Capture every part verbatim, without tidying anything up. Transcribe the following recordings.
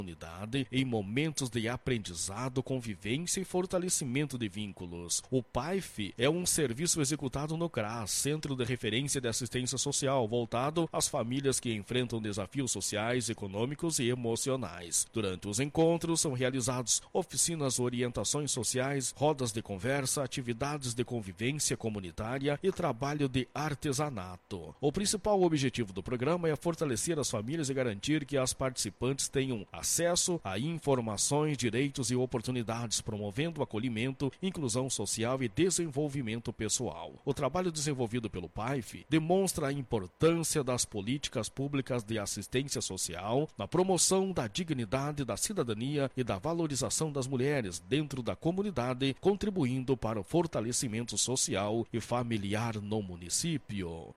comunidade em momentos de aprendizado, convivência e fortalecimento de vínculos. O P A I F é um serviço executado no C R A S, Centro de Referência de Assistência Social, voltado às famílias que enfrentam desafios sociais, econômicos e emocionais. Durante os encontros são realizados oficinas, orientações sociais, rodas de conversa, atividades de convivência comunitária e trabalho de artesanato. O principal objetivo do programa é fortalecer as famílias e garantir que as participantes tenham acesso a informações, direitos e oportunidades, promovendo o acolhimento, inclusão social e desenvolvimento pessoal. O trabalho desenvolvido pelo P A I F demonstra a importância das políticas públicas de assistência social na promoção da dignidade, da cidadania e da valorização das mulheres dentro da comunidade, contribuindo para o fortalecimento social e familiar no município.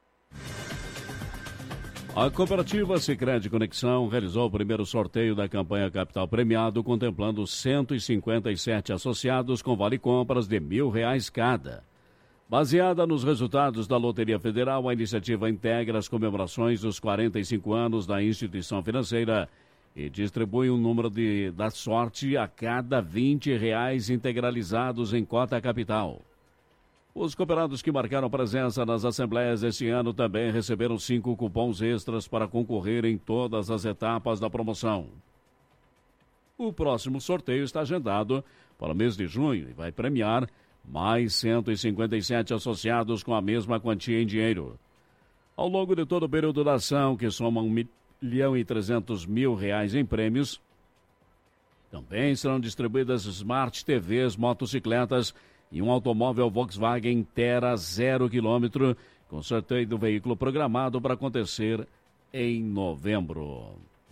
A cooperativa Sicredi Conexão realizou o primeiro sorteio da campanha Capital Premiado, contemplando cento e cinquenta e sete associados com vale-compras de mil reais cada. Baseada nos resultados da Loteria Federal, a iniciativa integra as comemorações dos quarenta e cinco anos da instituição financeira e distribui um número de, da sorte a cada vinte reais integralizados em cota capital. Os cooperados que marcaram presença nas assembleias este ano também receberam cinco cupons extras para concorrer em todas as etapas da promoção. O próximo sorteio está agendado para o mês de junho e vai premiar mais cento e cinquenta e sete associados com a mesma quantia em dinheiro. Ao longo de todo o período da ação, que soma um milhão e trezentos mil reais em prêmios, também serão distribuídas Smart T Vs, motocicletas e um automóvel Volkswagen Terra zero quilômetro, com sorteio do veículo programado para acontecer em novembro.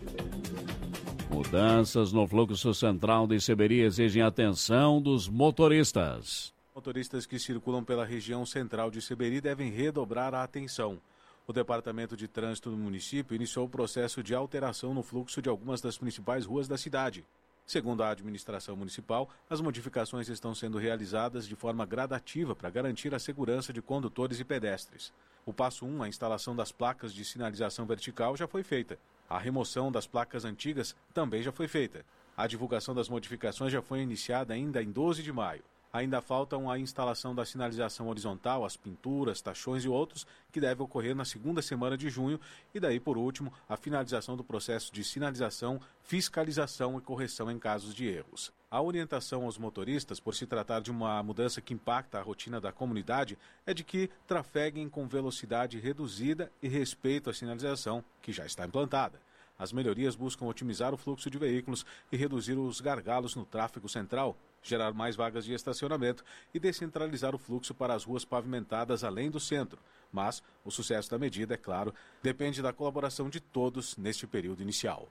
Mudanças no fluxo central de Seberi exigem atenção dos motoristas. Motoristas que circulam pela região central de Seberi devem redobrar a atenção. O Departamento de Trânsito do município iniciou o processo de alteração no fluxo de algumas das principais ruas da cidade. Segundo a administração municipal, as modificações estão sendo realizadas de forma gradativa para garantir a segurança de condutores e pedestres. O passo um, a instalação das placas de sinalização vertical, já foi feita. A remoção das placas antigas também já foi feita. A divulgação das modificações já foi iniciada ainda em doze de maio. Ainda faltam a instalação da sinalização horizontal, as pinturas, tachões e outros, que deve ocorrer na segunda semana de junho, e daí, por último, a finalização do processo de sinalização, fiscalização e correção em casos de erros. A orientação aos motoristas, por se tratar de uma mudança que impacta a rotina da comunidade, é de que trafeguem com velocidade reduzida e respeito à sinalização, que já está implantada. As melhorias buscam otimizar o fluxo de veículos e reduzir os gargalos no tráfego central, gerar mais vagas de estacionamento e descentralizar o fluxo para as ruas pavimentadas além do centro. Mas o sucesso da medida, é claro, depende da colaboração de todos neste período inicial.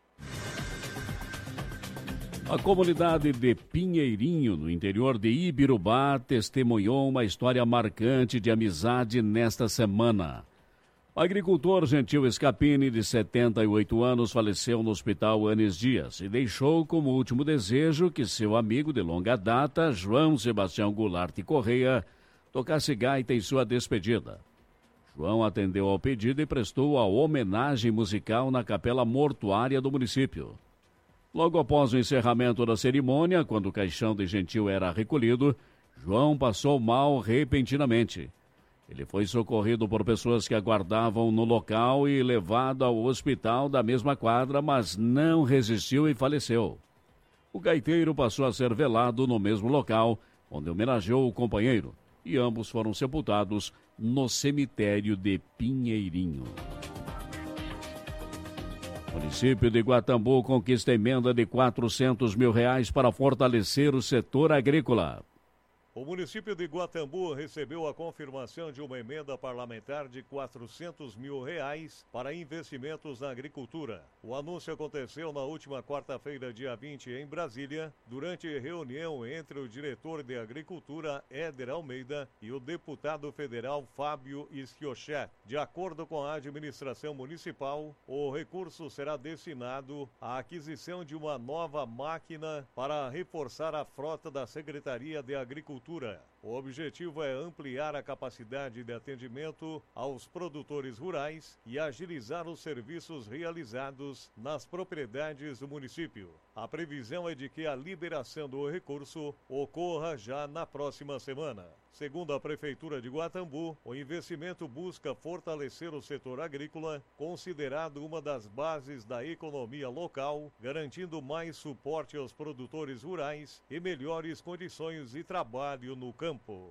A comunidade de Pinheirinho, no interior de Ibirubá, testemunhou uma história marcante de amizade nesta semana. O agricultor Gentil Escapini, de setenta e oito anos, faleceu no Hospital Anis Dias e deixou como último desejo que seu amigo de longa data, João Sebastião Goulart Correia, tocasse gaita em sua despedida. João atendeu ao pedido e prestou a homenagem musical na capela mortuária do município. Logo após o encerramento da cerimônia, quando o caixão de Gentil era recolhido, João passou mal repentinamente. Ele foi socorrido por pessoas que aguardavam no local e levado ao hospital da mesma quadra, mas não resistiu e faleceu. O gaiteiro passou a ser velado no mesmo local, onde homenageou o companheiro, e ambos foram sepultados no cemitério de Pinheirinho. O município de Guatambu conquista emenda de quatrocentos mil reais para fortalecer o setor agrícola. O município de Guatambu recebeu a confirmação de uma emenda parlamentar de quatrocentos mil reais para investimentos na agricultura. O anúncio aconteceu na última quarta-feira, dia vinte, em Brasília, durante reunião entre o diretor de Agricultura, Éder Almeida, e o deputado federal Fábio Schiochet. De acordo com a administração municipal, o recurso será destinado à aquisição de uma nova máquina para reforçar a frota da Secretaria de Agricultura. O objetivo é ampliar a capacidade de atendimento aos produtores rurais e agilizar os serviços realizados nas propriedades do município. A previsão é de que a liberação do recurso ocorra já na próxima semana. Segundo a Prefeitura de Guatambu, o investimento busca fortalecer o setor agrícola, considerado uma das bases da economia local, garantindo mais suporte aos produtores rurais e melhores condições de trabalho no campo.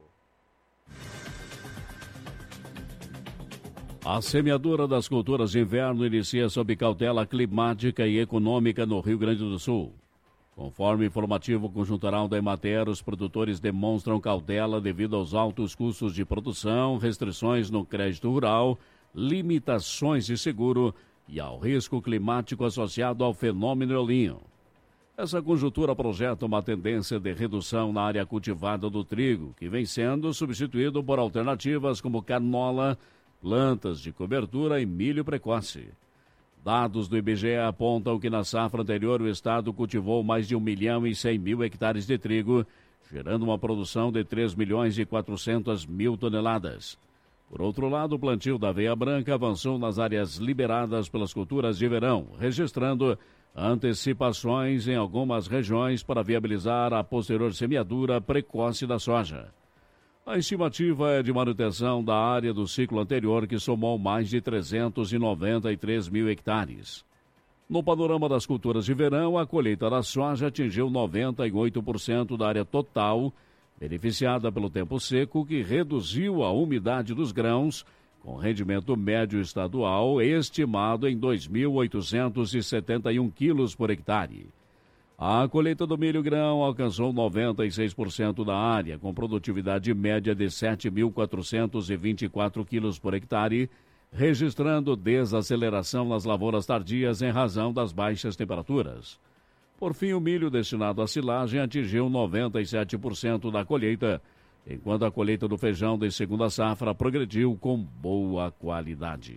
A semeadura das culturas de inverno inicia sob cautela climática e econômica no Rio Grande do Sul. Conforme informativo conjuntural da Emater, os produtores demonstram cautela devido aos altos custos de produção, restrições no crédito rural, limitações de seguro e ao risco climático associado ao fenômeno El Niño. Essa conjuntura projeta uma tendência de redução na área cultivada do trigo, que vem sendo substituído por alternativas como canola, plantas de cobertura e milho precoce. Dados do I B G E apontam que na safra anterior o estado cultivou mais de um milhão e cem mil hectares de trigo, gerando uma produção de três milhões e quatrocentas mil toneladas. Por outro lado, o plantio da aveia branca avançou nas áreas liberadas pelas culturas de verão, registrando antecipações em algumas regiões para viabilizar a posterior semeadura precoce da soja. A estimativa é de manutenção da área do ciclo anterior, que somou mais de trezentos e noventa e três mil hectares. No panorama das culturas de verão, a colheita da soja atingiu noventa e oito por cento da área total, beneficiada pelo tempo seco, que reduziu a umidade dos grãos, com rendimento médio estadual estimado em dois mil oitocentos e setenta e um quilos por hectare. A colheita do milho-grão alcançou noventa e seis por cento da área, com produtividade média de sete mil quatrocentos e vinte e quatro quilos por hectare, registrando desaceleração nas lavouras tardias em razão das baixas temperaturas. Por fim, o milho destinado à silagem atingiu noventa e sete por cento da colheita, enquanto a colheita do feijão de segunda safra progrediu com boa qualidade.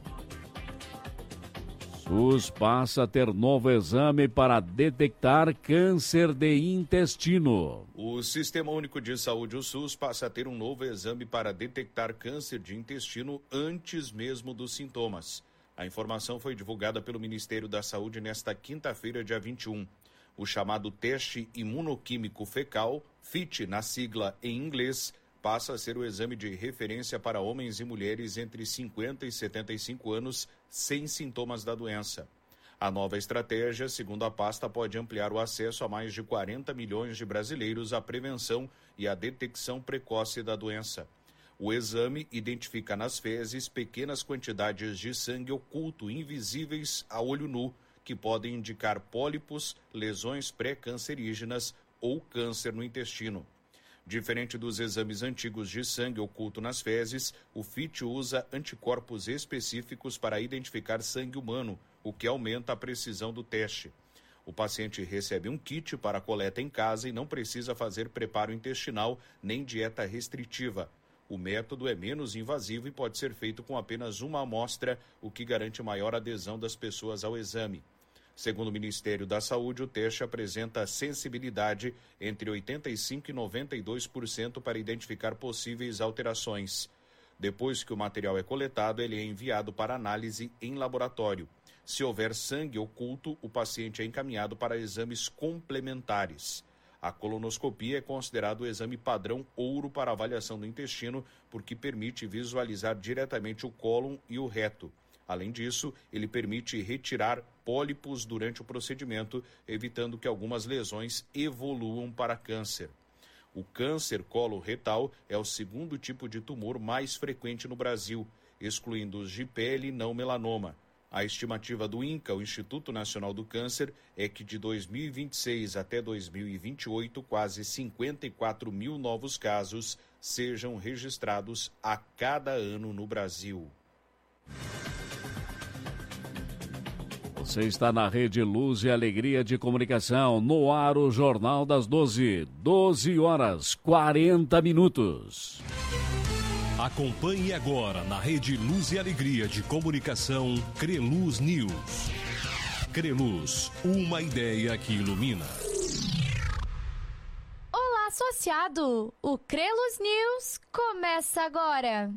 SUS passa a ter novo exame para detectar câncer de intestino. O Sistema Único de Saúde, o SUS, passa a ter um novo exame para detectar câncer de intestino antes mesmo dos sintomas. A informação foi divulgada pelo Ministério da Saúde nesta quinta-feira, dia vinte e um. O chamado teste imunoquímico fecal, F I T na sigla em inglês, passa a ser o exame de referência para homens e mulheres entre cinquenta e setenta e cinco anos sem sintomas da doença. A nova estratégia, segundo a pasta, pode ampliar o acesso a mais de quarenta milhões de brasileiros à prevenção e à detecção precoce da doença. O exame identifica nas fezes pequenas quantidades de sangue oculto invisíveis a olho nu, que podem indicar pólipos, lesões pré-cancerígenas ou câncer no intestino. Diferente dos exames antigos de sangue oculto nas fezes, o F I T usa anticorpos específicos para identificar sangue humano, o que aumenta a precisão do teste. O paciente recebe um kit para a coleta em casa e não precisa fazer preparo intestinal nem dieta restritiva. O método é menos invasivo e pode ser feito com apenas uma amostra, o que garante maior adesão das pessoas ao exame. Segundo o Ministério da Saúde, o teste apresenta sensibilidade entre oitenta e cinco por cento e noventa e dois por cento para identificar possíveis alterações. Depois que o material é coletado, ele é enviado para análise em laboratório. Se houver sangue oculto, o paciente é encaminhado para exames complementares. A colonoscopia é considerado o exame padrão ouro para avaliação do intestino, porque permite visualizar diretamente o cólon e o reto. Além disso, ele permite retirar pólipos durante o procedimento, evitando que algumas lesões evoluam para câncer. O câncer coloretal é o segundo tipo de tumor mais frequente no Brasil, excluindo os de pele e não melanoma. A estimativa do INCA, o Instituto Nacional do Câncer, é que de dois mil e vinte e seis até dois mil e vinte e oito, quase cinquenta e quatro mil novos casos sejam registrados a cada ano no Brasil. Você está na Rede Luz e Alegria de Comunicação, no ar o Jornal das doze, doze horas, quarenta minutos. Acompanhe agora na Rede Luz e Alegria de Comunicação, Creluz News. Creluz, uma ideia que ilumina. Olá, sou a associado. O Creluz News começa agora.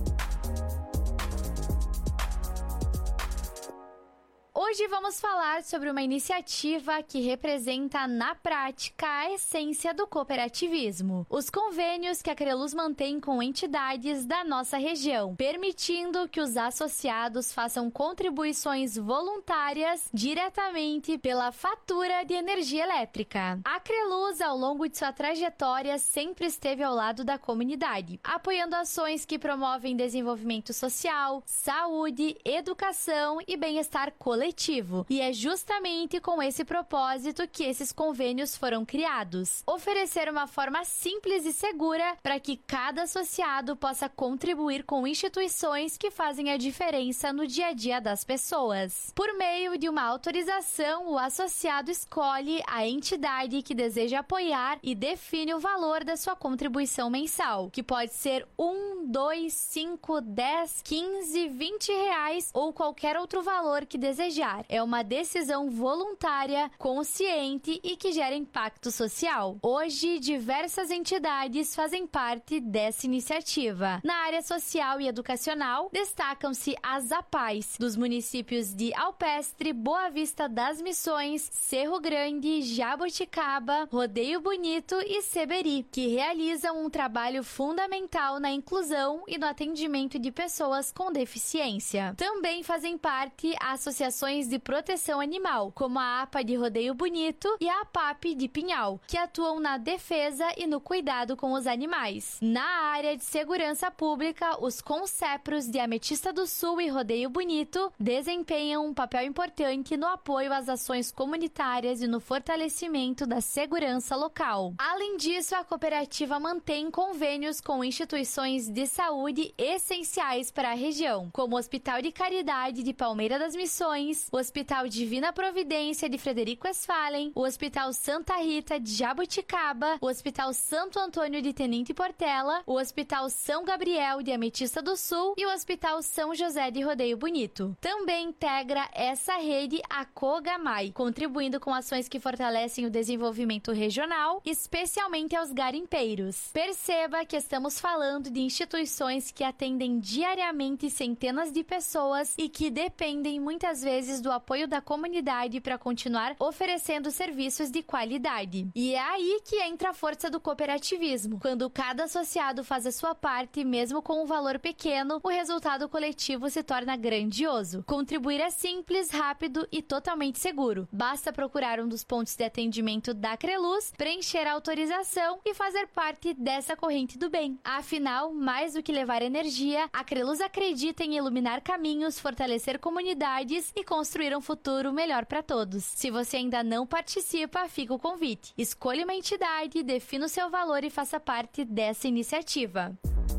Hoje vamos falar sobre uma iniciativa que representa na prática a essência do cooperativismo. Os convênios que a Creluz mantém com entidades da nossa região, permitindo que os associados façam contribuições voluntárias diretamente pela fatura de energia elétrica. A Creluz, ao longo de sua trajetória, sempre esteve ao lado da comunidade, apoiando ações que promovem desenvolvimento social, saúde, educação e bem-estar coletivo. E é justamente com esse propósito que esses convênios foram criados. Oferecer uma forma simples e segura para que cada associado possa contribuir com instituições que fazem a diferença no dia a dia das pessoas. Por meio de uma autorização, o associado escolhe a entidade que deseja apoiar e define o valor da sua contribuição mensal, que pode ser um, dois, cinco, dez, quinze, vinte reais ou qualquer outro valor que desejar. É uma decisão voluntária, consciente e que gera impacto social. Hoje, diversas entidades fazem parte dessa iniciativa. Na área social e educacional, destacam-se as APAES, dos municípios de Alpestre, Boa Vista das Missões, Cerro Grande, Jaboticaba, Rodeio Bonito e Seberi, que realizam um trabalho fundamental na inclusão e no atendimento de pessoas com deficiência. Também fazem parte associações de proteção animal, como a APA de Rodeio Bonito e a APAP de Pinhal, que atuam na defesa e no cuidado com os animais. Na área de segurança pública, os CONCEPROS de Ametista do Sul e Rodeio Bonito desempenham um papel importante no apoio às ações comunitárias e no fortalecimento da segurança local. Além disso, a cooperativa mantém convênios com instituições de saúde essenciais para a região, como o Hospital de Caridade de Palmeira das Missões, o Hospital Divina Providência de Frederico Westphalen, o Hospital Santa Rita de Jaboticaba, o Hospital Santo Antônio de Tenente Portela, o Hospital São Gabriel de Ametista do Sul e o Hospital São José de Rodeio Bonito. Também integra essa rede a COGAMAI, contribuindo com ações que fortalecem o desenvolvimento regional, especialmente aos garimpeiros. Perceba que estamos falando de instituições que atendem diariamente centenas de pessoas e que dependem muitas vezes do apoio da comunidade para continuar oferecendo serviços de qualidade. E é aí que entra a força do cooperativismo. Quando cada associado faz a sua parte, mesmo com um valor pequeno, o resultado coletivo se torna grandioso. Contribuir é simples, rápido e totalmente seguro. Basta procurar um dos pontos de atendimento da Creluz, preencher a autorização e fazer parte dessa corrente do bem. Afinal, mais do que levar energia, a Creluz acredita em iluminar caminhos, fortalecer comunidades e construir um futuro melhor para todos. Se você ainda não participa, fica o convite. Escolha uma entidade, defina o seu valor e faça parte dessa iniciativa.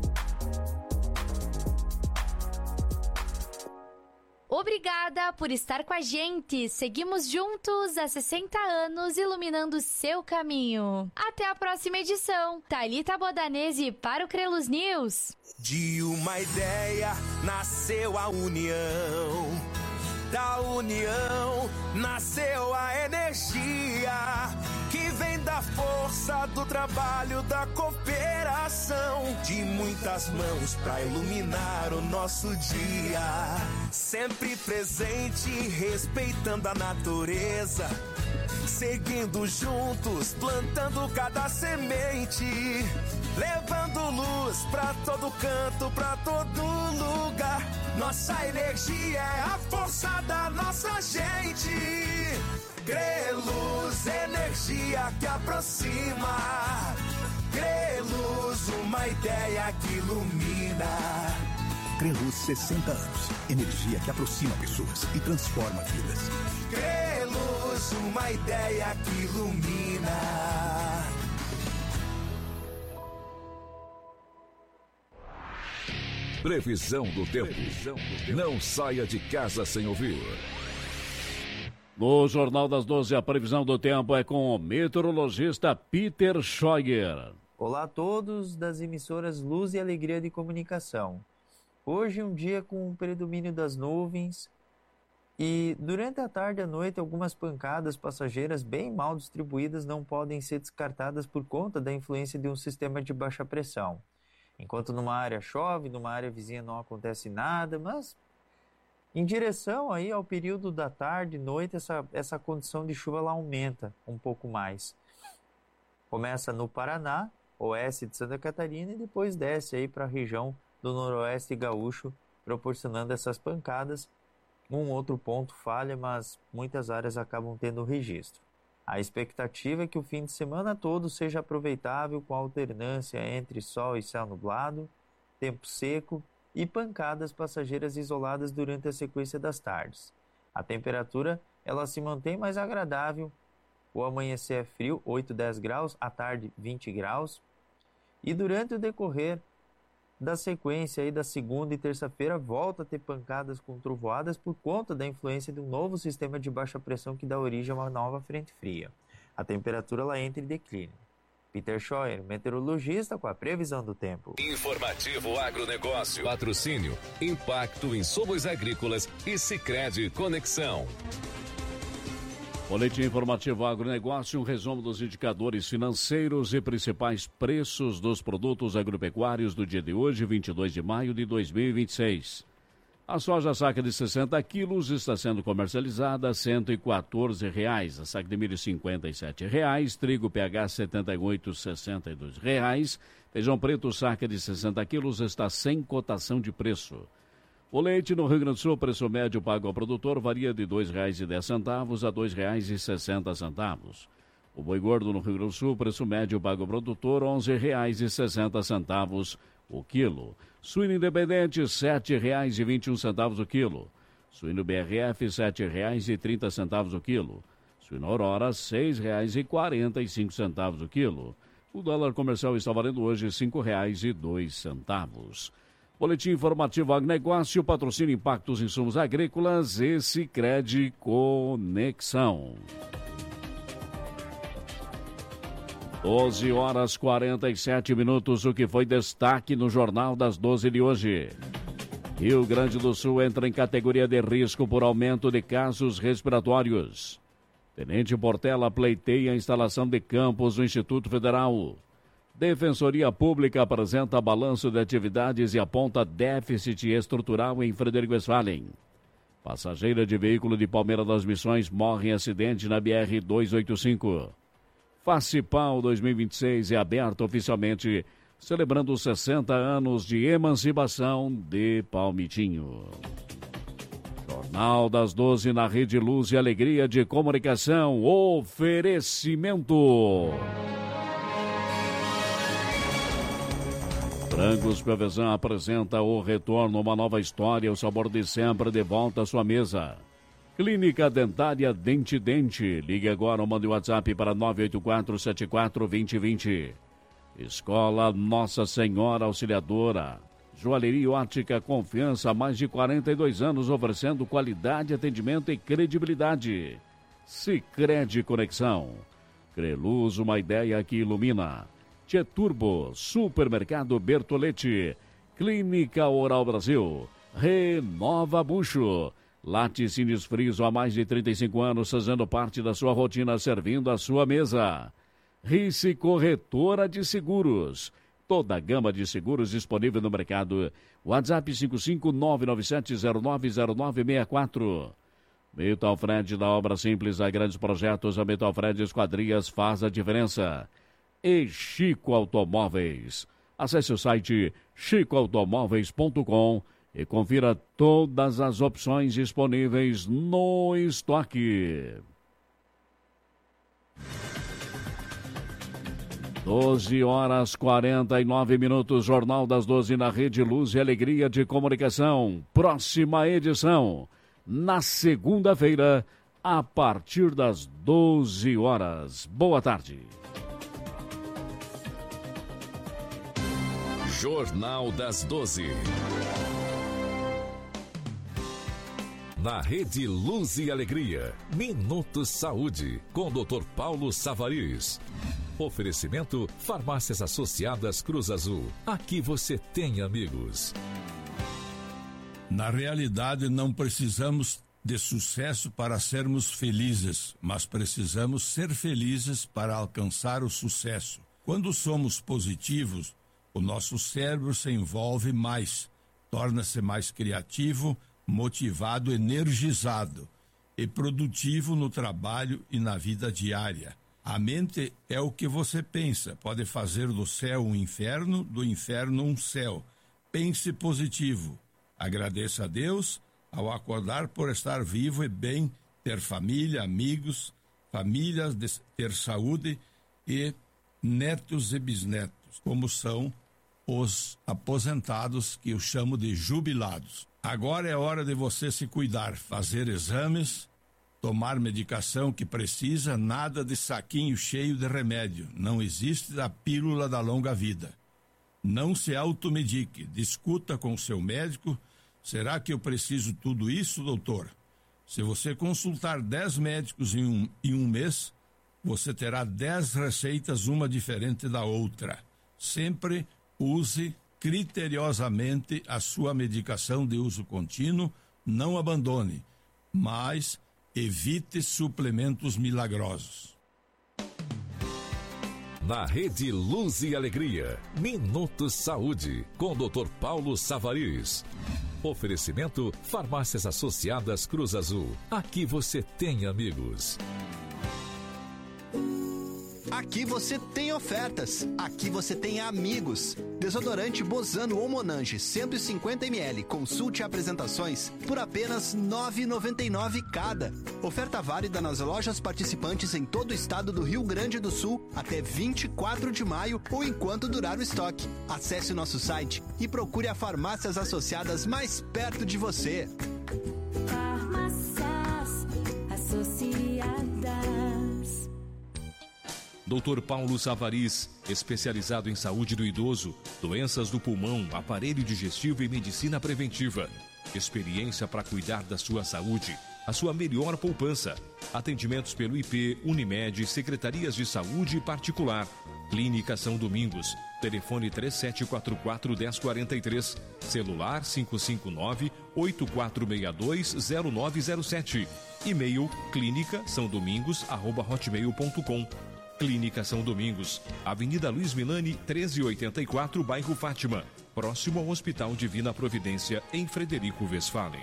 Obrigada por estar com a gente. Seguimos juntos há sessenta anos, iluminando seu caminho. Até a próxima edição. Thalita Bodanese para o Creluz News. De uma ideia nasceu a união. Da união nasceu a energia que vem da força do trabalho da cooperação, de muitas mãos pra iluminar o nosso dia, sempre presente, respeitando a natureza, seguindo juntos, plantando cada semente, levando luz pra todo canto, pra todo lugar. Nossa energia é a força da nossa gente. Creluz, energia que aproxima. Creluz, uma ideia que ilumina. Creluz, sessenta anos. Energia que aproxima pessoas e transforma vidas. Creluz, uma ideia que ilumina. Previsão do tempo. Não saia de casa sem ouvir. No Jornal das doze, a previsão do tempo é com o meteorologista Peter Scheuer. Olá a todos das emissoras Luz e Alegria de Comunicação. Hoje um dia com o predomínio das nuvens, E durante a tarde e a noite, algumas pancadas passageiras bem mal distribuídas não podem ser descartadas por conta da influência de um sistema de baixa pressão. Enquanto numa área chove, numa área vizinha não acontece nada, mas em direção aí ao período da tarde e noite, essa, essa condição de chuva ela aumenta um pouco mais. Começa no Paraná, oeste de Santa Catarina, e depois desce aí para a região do noroeste gaúcho, proporcionando essas pancadas. Um outro ponto falha, mas muitas áreas acabam tendo registro. A expectativa é que o fim de semana todo seja aproveitável, com alternância entre sol e céu nublado, tempo seco e pancadas passageiras isoladas durante a sequência das tardes. A temperatura ela se mantém mais agradável. O amanhecer é frio, oito, dez graus, à tarde vinte graus. E durante o decorrer da sequência aí da segunda e terça-feira volta a ter pancadas com trovoadas por conta da influência de um novo sistema de baixa pressão que dá origem a uma nova frente fria. A temperatura ela entra em declínio. Peter Scheuer, meteorologista, com a previsão do tempo. Informativo Agronegócio. Patrocínio, impacto em insumos agrícolas e Sicredi Conexão. Boletim informativo Agronegócio, um resumo dos indicadores financeiros e principais preços dos produtos agropecuários do dia de hoje, vinte e dois de maio de dois mil e vinte e seis. A soja saca de sessenta quilos está sendo comercializada a cento e quatorze reais, a saca de milho cinquenta e sete reais, trigo P H setenta e oito reais e sessenta e dois reais, feijão preto saca de sessenta quilos está sem cotação de preço. O leite no Rio Grande do Sul, preço médio pago ao produtor varia de dois reais e dez centavos a dois reais e sessenta centavos. O boi gordo no Rio Grande do Sul, preço médio pago ao produtor onze reais e sessenta centavos o quilo. Suíno independente, sete reais e vinte e um centavos o quilo. Suíno B R F, sete reais e trinta centavos o quilo. Suíno Aurora, seis reais e quarenta e cinco centavos o quilo. O dólar comercial está valendo hoje cinco reais e dois centavos. Boletim informativo Agronegócio, patrocínio Impactos em Insumos Agrícolas e Sicredi Conexão. doze horas e quarenta e sete minutos, o que foi destaque no Jornal das doze de hoje. Rio Grande do Sul entra em categoria de risco por aumento de casos respiratórios. Tenente Portela pleiteia a instalação de campos no Instituto Federal. Defensoria Pública apresenta balanço de atividades e aponta déficit estrutural em Frederico Westphalen. Passageira de veículo de Palmeira das Missões morre em acidente na B R duzentos e oitenta e cinco. Facipal dois mil e vinte e seis é aberto oficialmente, celebrando sessenta anos de emancipação de Palmitinho. Jornal das doze na Rede Luz e Alegria de Comunicação. Oferecimento. Frangos Piovesan apresenta O Retorno, uma nova história, o sabor de sempre de volta à sua mesa. Clínica Dentária Dente Dente. Ligue agora ou mande o WhatsApp para nove oito quatro sete quatro dois zero dois zero. Escola Nossa Senhora Auxiliadora. Joalheria Ótica Confiança há mais de quarenta e dois anos, oferecendo qualidade, atendimento e credibilidade. Sicredi Conexão. Creluz, uma ideia que ilumina. Tieturbo, Supermercado Bertolete, Clínica Oral Brasil, Renova Bucho, Laticínios Friso há mais de trinta e cinco anos, fazendo parte da sua rotina, servindo a sua mesa. Rice Corretora de Seguros, toda a gama de seguros disponível no mercado. WhatsApp cinco cinco nove nove sete zero nove zero nove seis quatro. Metal Fred, da obra simples a grandes projetos, a Metal Fred Esquadrias faz a diferença. E Chico Automóveis. Acesse o site chico automóveis ponto com e confira todas as opções disponíveis no estoque. doze horas e quarenta e nove minutos, Jornal das doze na Rede Luz e Alegria de Comunicação. Próxima edição, na segunda-feira, a partir das doze horas. Boa tarde. Jornal das doze. Na Rede Luz e Alegria, Minutos Saúde, com o doutor Paulo Savariz. Oferecimento Farmácias Associadas Cruz Azul. Aqui você tem amigos. Na realidade, não precisamos de sucesso para sermos felizes, mas precisamos ser felizes para alcançar o sucesso. Quando somos positivos, o nosso cérebro se envolve mais, torna-se mais criativo, motivado, energizado e produtivo no trabalho e na vida diária. A mente é o que você pensa, pode fazer do céu um inferno, do inferno um céu. Pense positivo. Agradeça a Deus ao acordar por estar vivo e bem, ter família, amigos, famílias, ter saúde e netos e bisnetos, como são os aposentados, que eu chamo de jubilados. Agora é hora de você se cuidar, fazer exames, tomar medicação que precisa, nada de saquinho cheio de remédio. Não existe a pílula da longa vida. Não se automedique, discuta com o seu médico. Será que eu preciso tudo isso, doutor? Se você consultar dez médicos em um, em um mês, você terá dez receitas, uma diferente da outra. Sempre use criteriosamente a sua medicação de uso contínuo, não abandone, mas evite suplementos milagrosos. Na Rede Luz e Alegria, Minuto Saúde, com doutor Paulo Savariz. Oferecimento Farmácias Associadas Cruz Azul. Aqui você tem amigos. Aqui você tem ofertas. Aqui você tem amigos. Desodorante Bozano ou Monange cento e cinquenta mililitros. Consulte apresentações por apenas nove reais e noventa e nove centavos cada. Oferta válida nas lojas participantes em todo o estado do Rio Grande do Sul até vinte e quatro de maio ou enquanto durar o estoque. Acesse o nosso site e procure a Farmácias Associadas mais perto de você. Farmácias Associadas. doutor Paulo Savariz, especializado em saúde do idoso, doenças do pulmão, aparelho digestivo e medicina preventiva. Experiência para cuidar da sua saúde, a sua melhor poupança. Atendimentos pelo I P, Unimed, Secretarias de Saúde particular. Clínica São Domingos. Telefone três sete quatro quatro, um zero quatro três. Celular cinco cinco nove, oito quatro seis dois, zero nove zero sete. E-mail clínica são domingos arroba hotmail ponto com. Clínica São Domingos, Avenida Luiz Milani, treze oitenta e quatro, bairro Fátima, próximo ao Hospital Divina Providência, em Frederico Westphalen.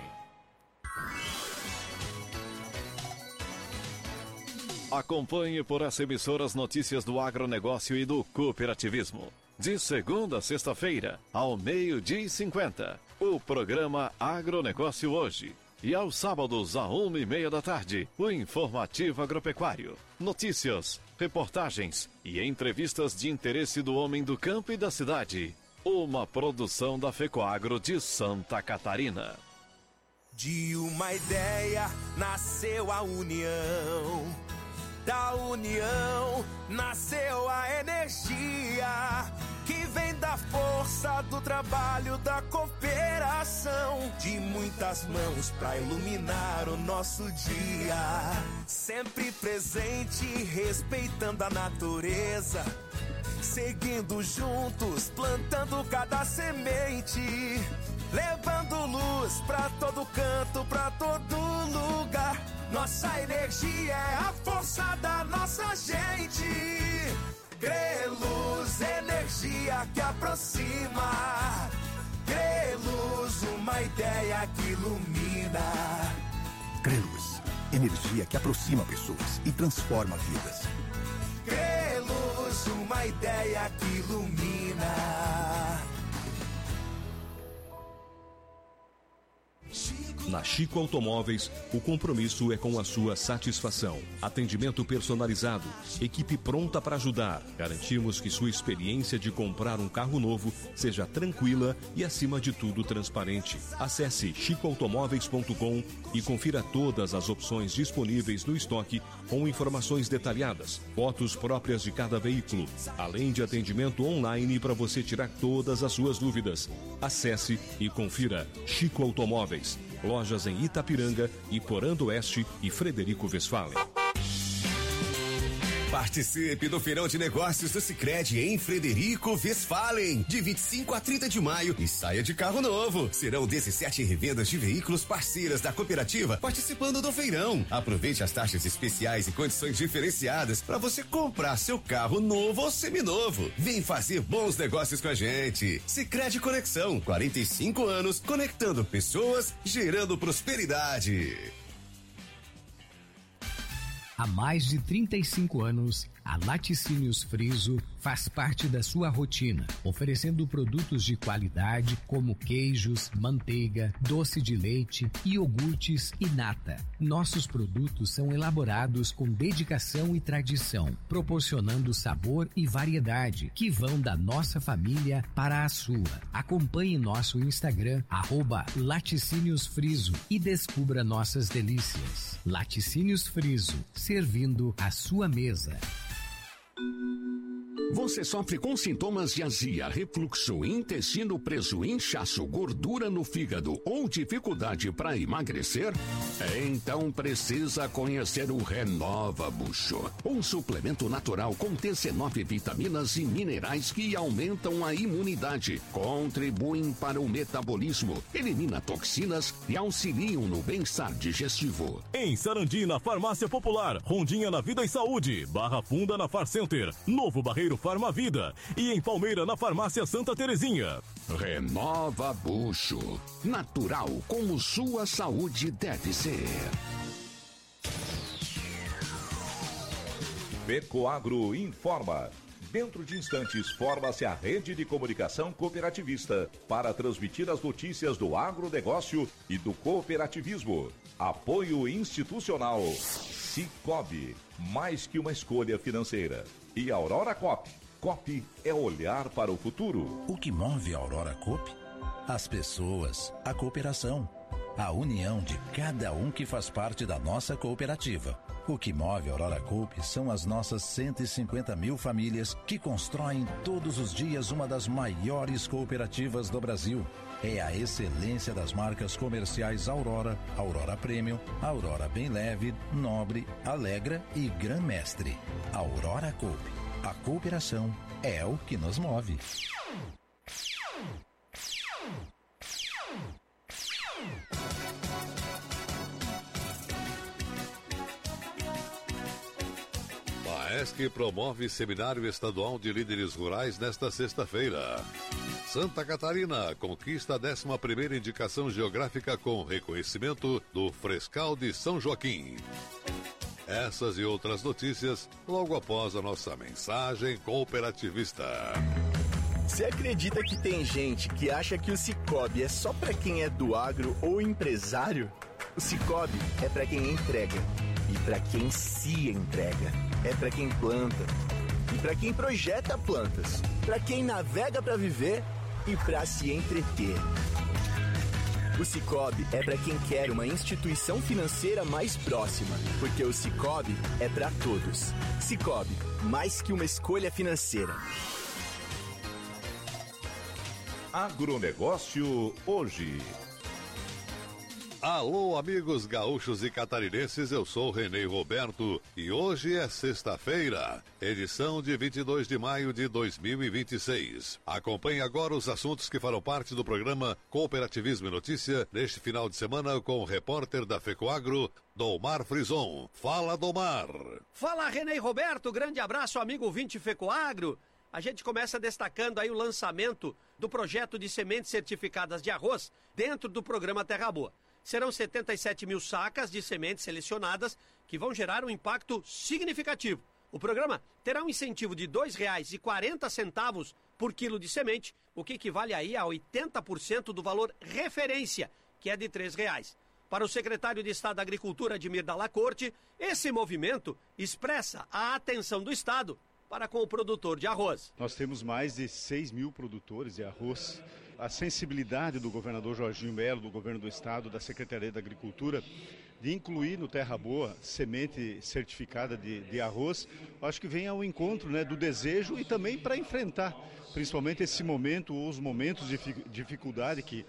Acompanhe por essa emissora as notícias do agronegócio e do cooperativismo. De segunda a sexta-feira, ao meio-dia e cinquenta, o programa Agronegócio Hoje. E aos sábados, à uma e meia da tarde, o Informativo Agropecuário. Notícias, reportagens e entrevistas de interesse do homem do campo e da cidade. Uma produção da FECOAGRO de Santa Catarina. De uma ideia nasceu a união. Da união nasceu a energia que vem da força do trabalho, da cooperação, de muitas mãos pra iluminar o nosso dia. Sempre presente, respeitando a natureza, seguindo juntos, plantando cada semente, levando luz pra todo canto, pra todo lugar. Nossa energia é a força da nossa gente. Creluz, energia que aproxima. Creluz, uma ideia que ilumina. Creluz, energia que aproxima pessoas e transforma vidas. Creluz, uma ideia que ilumina. Na Chico Automóveis, o compromisso é com a sua satisfação. Atendimento personalizado, equipe pronta para ajudar. Garantimos que sua experiência de comprar um carro novo seja tranquila e, acima de tudo, transparente. Acesse chico automóveis ponto com e confira todas as opções disponíveis no estoque com informações detalhadas, fotos próprias de cada veículo, além de atendimento online para você tirar todas as suas dúvidas. Acesse e confira Chico Automóveis. Lojas em Itapiranga, Iporã do Oeste e Frederico Westphalen. Participe do Feirão de Negócios do Sicredi em Frederico Westphalen, de vinte e cinco a trinta de maio, e saia de carro novo. Serão dezessete revendas de veículos parceiras da cooperativa participando do feirão. Aproveite as taxas especiais e condições diferenciadas para você comprar seu carro novo ou seminovo. Vem fazer bons negócios com a gente. Sicredi Conexão, quarenta e cinco anos, conectando pessoas, gerando prosperidade. Há mais de trinta e cinco anos, a Laticínios Friso faz parte da sua rotina, oferecendo produtos de qualidade como queijos, manteiga, doce de leite, iogurtes e nata. Nossos produtos são elaborados com dedicação e tradição, proporcionando sabor e variedade que vão da nossa família para a sua. Acompanhe nosso Instagram, arroba Laticínios Friso, e descubra nossas delícias. Laticínios Friso, servindo a sua mesa. Você sofre com sintomas de azia, refluxo, intestino preso, inchaço, gordura no fígado ou dificuldade para emagrecer? Então precisa conhecer o Renova Bucho, um suplemento natural com T C nove vitaminas e minerais que aumentam a imunidade, contribuem para o metabolismo, elimina toxinas e auxiliam no bem-estar digestivo. Em Sarandi, na Farmácia Popular, Rondinha na Vida e Saúde, Barra Funda na Far Center, Novo Barreiro Farmavida e em Palmeira na Farmácia Santa Terezinha. Renova Bucho, natural como sua saúde deve ser. Fecoagro informa. Dentro de instantes, forma-se a rede de comunicação cooperativista para transmitir as notícias do agronegócio e do cooperativismo. Apoio institucional. Cicobi, mais que uma escolha financeira. E Aurora Coop. Coop é olhar para o futuro. O que move a Aurora Coop? As pessoas, a cooperação, a união de cada um que faz parte da nossa cooperativa. O que move a Aurora Coop são as nossas cento e cinquenta mil famílias que constroem todos os dias uma das maiores cooperativas do Brasil. É a excelência das marcas comerciais Aurora, Aurora Premium, Aurora Bem Leve, Nobre, Alegra e Gran Mestre. Aurora Coop. A cooperação é o que nos move. A ESC promove Seminário Estadual de Líderes Rurais nesta sexta-feira. Santa Catarina conquista a décima primeira indicação geográfica com reconhecimento do Frescal de São Joaquim. Essas e outras notícias logo após a nossa mensagem cooperativista. Você acredita que tem gente que acha que o Cicobi é só para quem é do agro ou empresário? O Cicobi é para quem entrega e para quem se entrega. É para quem planta e para quem projeta plantas, para quem navega para viver e para se entreter. O Cicobi é para quem quer uma instituição financeira mais próxima, porque o Cicobi é para todos. Cicobi, mais que uma escolha financeira. Agronegócio hoje. Alô, amigos gaúchos e catarinenses, eu sou Renê Roberto e hoje é sexta-feira, edição de vinte e dois de maio de dois mil e vinte e seis. Acompanhe agora os assuntos que farão parte do programa Cooperativismo e Notícia neste final de semana com o repórter da Fecoagro, Domar Frison. Fala, Domar! Fala, Renê Roberto, grande abraço, amigo ouvinte Fecoagro. A gente começa destacando aí o lançamento do projeto de sementes certificadas de arroz dentro do programa Terra Boa. Serão setenta e sete mil sacas de sementes selecionadas que vão gerar um impacto significativo. O programa terá um incentivo de dois reais e quarenta centavos por quilo de semente, o que equivale aí a oitenta por cento do valor referência, que é de três reais. Para o secretário de Estado da Agricultura, Admir Dalla Corte, esse movimento expressa a atenção do Estado para com o produtor de arroz. Nós temos mais de seis mil produtores de arroz. A sensibilidade do governador Jorginho Melo, do governo do estado, da Secretaria da Agricultura, de incluir no Terra Boa semente certificada de, de arroz, acho que vem ao encontro, né, do desejo e também para enfrentar, principalmente esse momento ou os momentos de dificuldade que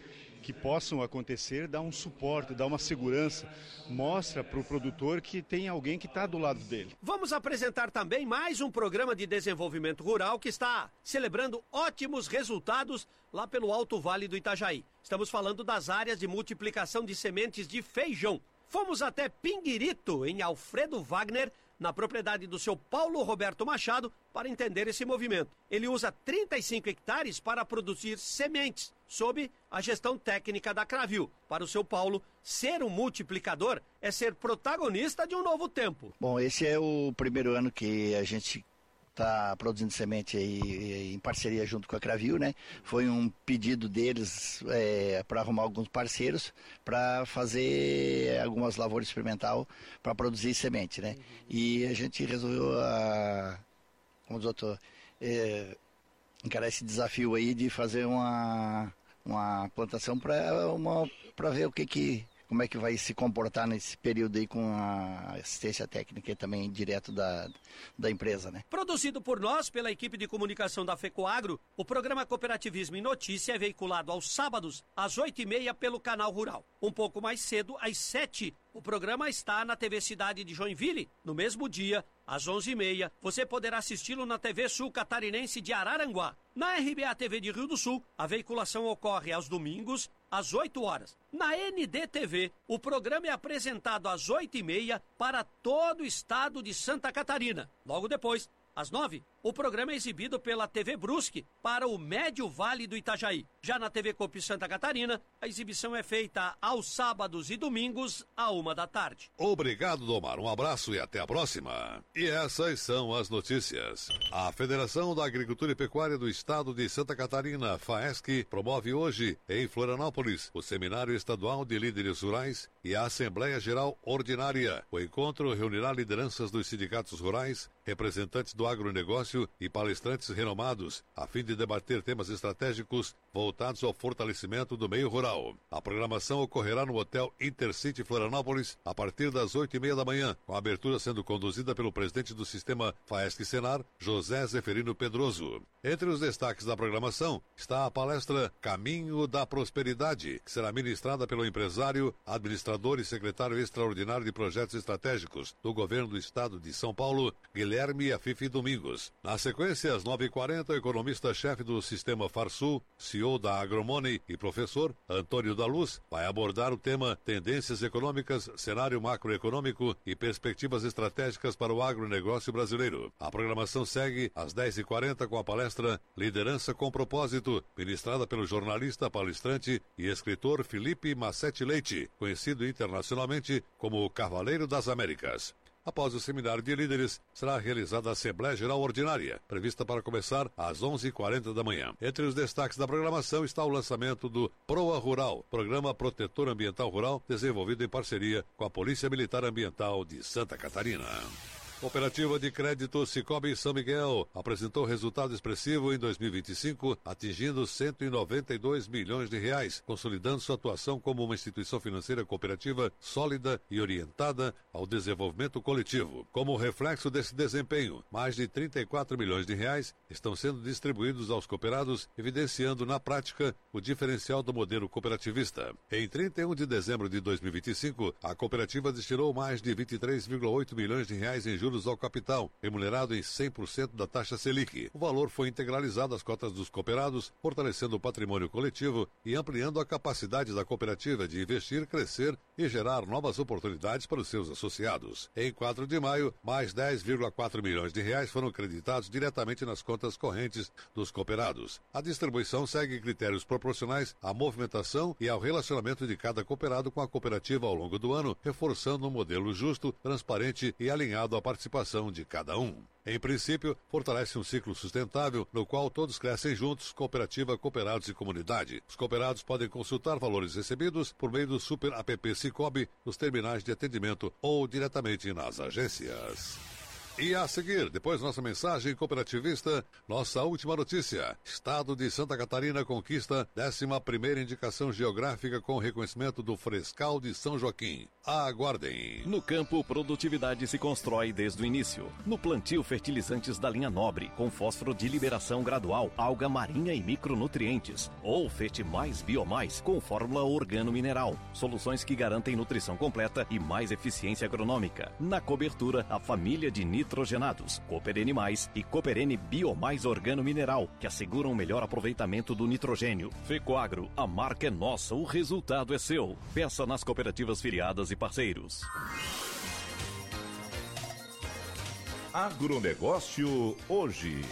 que possam acontecer, dá um suporte, dá uma segurança, mostra para o produtor que tem alguém que está do lado dele. Vamos apresentar também mais um programa de desenvolvimento rural que está celebrando ótimos resultados lá pelo Alto Vale do Itajaí. Estamos falando das áreas de multiplicação de sementes de feijão. Fomos até Pinguirito, em Alfredo Wagner, na propriedade do seu Paulo Roberto Machado, para entender esse movimento. Ele usa trinta e cinco hectares para produzir sementes, sob a gestão técnica da Cravil. Para o seu Paulo, ser um multiplicador é ser protagonista de um novo tempo. Bom, esse é o primeiro ano que a gente está produzindo semente aí em parceria junto com a Cravil, né? Foi um pedido deles é, para arrumar alguns parceiros para fazer algumas lavouras experimental para produzir semente, né? Uhum. E a gente resolveu, a, como diz o doutor, é, encarar esse desafio aí de fazer uma, uma plantação para uma para ver o que que como é que vai se comportar nesse período aí com a assistência técnica e também direto da, da empresa, né? Produzido por nós, pela equipe de comunicação da FECOAGRO, o programa Cooperativismo em Notícia é veiculado aos sábados, às oito e meia, pelo Canal Rural. Um pouco mais cedo, às sete, o programa está na T V Cidade de Joinville. No mesmo dia, às onze e meia, você poderá assisti-lo na T V Sul Catarinense de Araranguá. Na R B A T V de Rio do Sul, a veiculação ocorre aos domingos, às oito horas. Na N D T V, o programa é apresentado às oito e meia para todo o estado de Santa Catarina. Logo depois, às nove, o programa é exibido pela T V Brusque para o Médio Vale do Itajaí. Já na T V Copi Santa Catarina, a exibição é feita aos sábados e domingos, à uma da tarde. Obrigado, Domar. Um abraço e até a próxima. E essas são as notícias. A Federação da Agricultura e Pecuária do Estado de Santa Catarina, FAESC, promove hoje, em Florianópolis, o Seminário Estadual de Líderes Rurais e a Assembleia Geral Ordinária. O encontro reunirá lideranças dos sindicatos rurais, representantes do agronegócio e palestrantes renomados, a fim de debater temas estratégicos voltados ao fortalecimento do meio rural. A programação ocorrerá no Hotel Intercity Florianópolis a partir das oito e meia da manhã, com a abertura sendo conduzida pelo presidente do sistema FAESC Senar, José Zeferino Pedroso. Entre os destaques da programação está a palestra Caminho da Prosperidade, que será ministrada pelo empresário, administrador e secretário extraordinário de projetos estratégicos do governo do estado de São Paulo, Guilherme Afife Domingos. Na sequência, às nove e quarenta, o economista-chefe do sistema Farsul, C E O da Agromoney e professor, Antônio da Luz, vai abordar o tema Tendências Econômicas, Cenário Macroeconômico e Perspectivas Estratégicas para o Agronegócio Brasileiro. A programação segue às dez e quarenta com a palestra Liderança com Propósito, ministrada pelo jornalista, palestrante e escritor Felipe Massetti Leite, conhecido internacionalmente como o Cavaleiro das Américas. Após o seminário de líderes, será realizada a Assembleia Geral Ordinária, prevista para começar às onze e quarenta da manhã. Entre os destaques da programação está o lançamento do PROA Rural, Programa Protetor Ambiental Rural, desenvolvido em parceria com a Polícia Militar Ambiental de Santa Catarina. Cooperativa de Crédito Cicobi São Miguel apresentou resultado expressivo em dois mil e vinte e cinco, atingindo cento e noventa e dois milhões de reais, consolidando sua atuação como uma instituição financeira cooperativa sólida e orientada ao desenvolvimento coletivo. Como reflexo desse desempenho, mais de trinta e quatro milhões de reais estão sendo distribuídos aos cooperados, evidenciando na prática o diferencial do modelo cooperativista. Em trinta e um de dezembro de dois mil e vinte e cinco, a cooperativa destinou mais de vinte e três vírgula oito milhões de reais em juros ao capital, remunerado em cem por cento da taxa Selic. O valor foi integralizado às cotas dos cooperados, fortalecendo o patrimônio coletivo e ampliando a capacidade da cooperativa de investir, crescer e gerar novas oportunidades para os seus associados. Em quatro de maio, mais dez vírgula quatro milhões de reais foram creditados diretamente nas contas correntes dos cooperados. A distribuição segue critérios proporcionais à movimentação e ao relacionamento de cada cooperado com a cooperativa ao longo do ano, reforçando um modelo justo, transparente e alinhado à participação de cada um. Em princípio, fortalece um ciclo sustentável no qual todos crescem juntos, cooperativa, cooperados e comunidade. Os cooperados podem consultar valores recebidos por meio do Super App Cicobi nos terminais de atendimento ou diretamente nas agências. E a seguir, depois da nossa mensagem cooperativista, nossa última notícia. Estado de Santa Catarina conquista décima primeira indicação geográfica com reconhecimento do Frescal de São Joaquim. Aguardem. No campo, produtividade se constrói desde o início. No plantio, fertilizantes da linha nobre, com fósforo de liberação gradual, alga marinha e micronutrientes. Ou Fete Mais Biomais, com fórmula organo-mineral. Soluções que garantem nutrição completa e mais eficiência agronômica. Na cobertura, a família de nitrogenados, Cooperene Mais e Cooperene Biomais Organo-Mineral, que asseguram o melhor aproveitamento do nitrogênio. Fecoagro, a marca é nossa, o resultado é seu. Peça nas cooperativas filiadas e parceiros. Agronegócio hoje.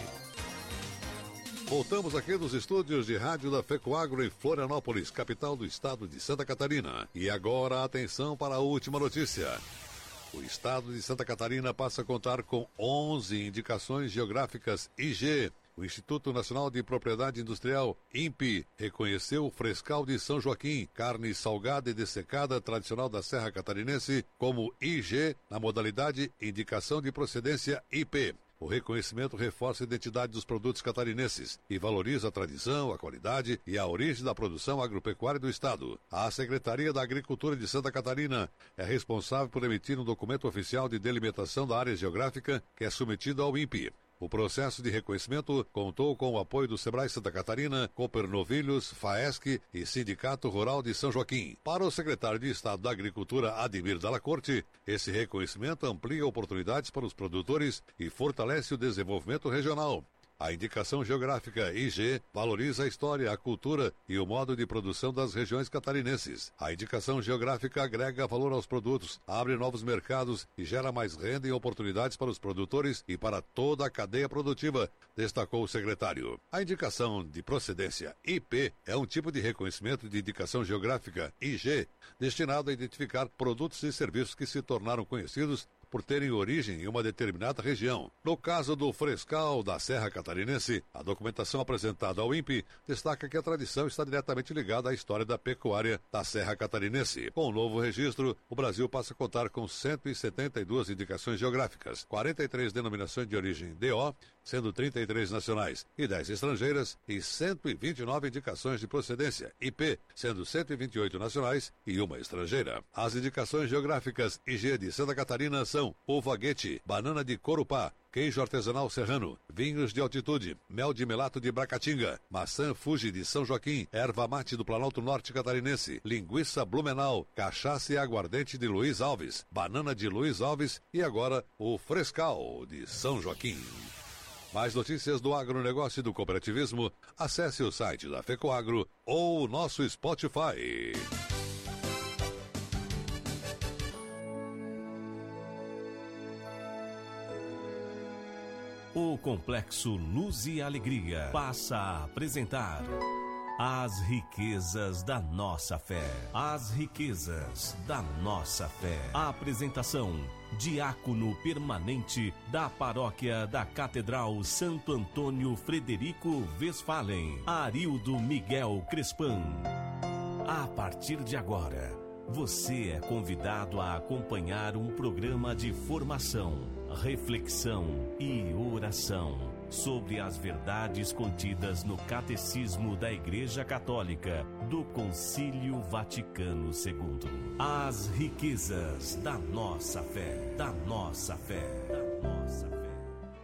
Voltamos aqui nos estúdios de rádio da Fecoagro em Florianópolis, capital do estado de Santa Catarina. E agora, atenção para a última notícia. O estado de Santa Catarina passa a contar com onze indicações geográficas I G. O Instituto Nacional de Propriedade Industrial, I N P, reconheceu o Frescal de São Joaquim, carne salgada e dessecada tradicional da Serra Catarinense, como I G na modalidade Indicação de Procedência I P. O reconhecimento reforça a identidade dos produtos catarinenses e valoriza a tradição, a qualidade e a origem da produção agropecuária do Estado. A Secretaria da Agricultura de Santa Catarina é responsável por emitir um documento oficial de delimitação da área geográfica que é submetido ao I N P. O processo de reconhecimento contou com o apoio do Sebrae Santa Catarina, Cooper Novilhos, FAESC e Sindicato Rural de São Joaquim. Para o secretário de Estado da Agricultura, Ademir Dalla Corte, esse reconhecimento amplia oportunidades para os produtores e fortalece o desenvolvimento regional. A indicação geográfica I G valoriza a história, a cultura e o modo de produção das regiões catarinenses. A indicação geográfica agrega valor aos produtos, abre novos mercados e gera mais renda e oportunidades para os produtores e para toda a cadeia produtiva, destacou o secretário. A indicação de procedência I P é um tipo de reconhecimento de indicação geográfica I G destinado a identificar produtos e serviços que se tornaram conhecidos por terem origem em uma determinada região. No caso do Frescal da Serra Catarinense, a documentação apresentada ao I N P destaca que a tradição está diretamente ligada à história da pecuária da Serra Catarinense. Com o novo registro, o Brasil passa a contar com cento e setenta e duas indicações geográficas, quarenta e três denominações de origem D O, sendo trinta e três nacionais e dez estrangeiras, e cento e vinte e nove indicações de procedência, I P, sendo cento e vinte e oito nacionais e uma estrangeira. As indicações geográficas I G de Santa Catarina são uva guete, banana de Corupá, queijo artesanal serrano, vinhos de altitude, mel de melato de Bracatinga, maçã Fuji de São Joaquim, erva mate do Planalto Norte Catarinense, linguiça Blumenau, cachaça e aguardente de Luiz Alves, banana de Luiz Alves e agora o Frescal de São Joaquim. Mais notícias do agronegócio e do cooperativismo, acesse o site da Fecoagro ou o nosso Spotify. O Complexo Luz e Alegria passa a apresentar as riquezas da nossa fé. As riquezas da nossa fé. A apresentação: diácono permanente da paróquia da Catedral Santo Antônio Frederico Westphalen, Arildo Miguel Crespan. A partir de agora, você é convidado a acompanhar um programa de formação, reflexão e oração sobre as verdades contidas no Catecismo da Igreja Católica do Concílio Vaticano segundo. As riquezas da nossa fé, da nossa fé, da nossa fé.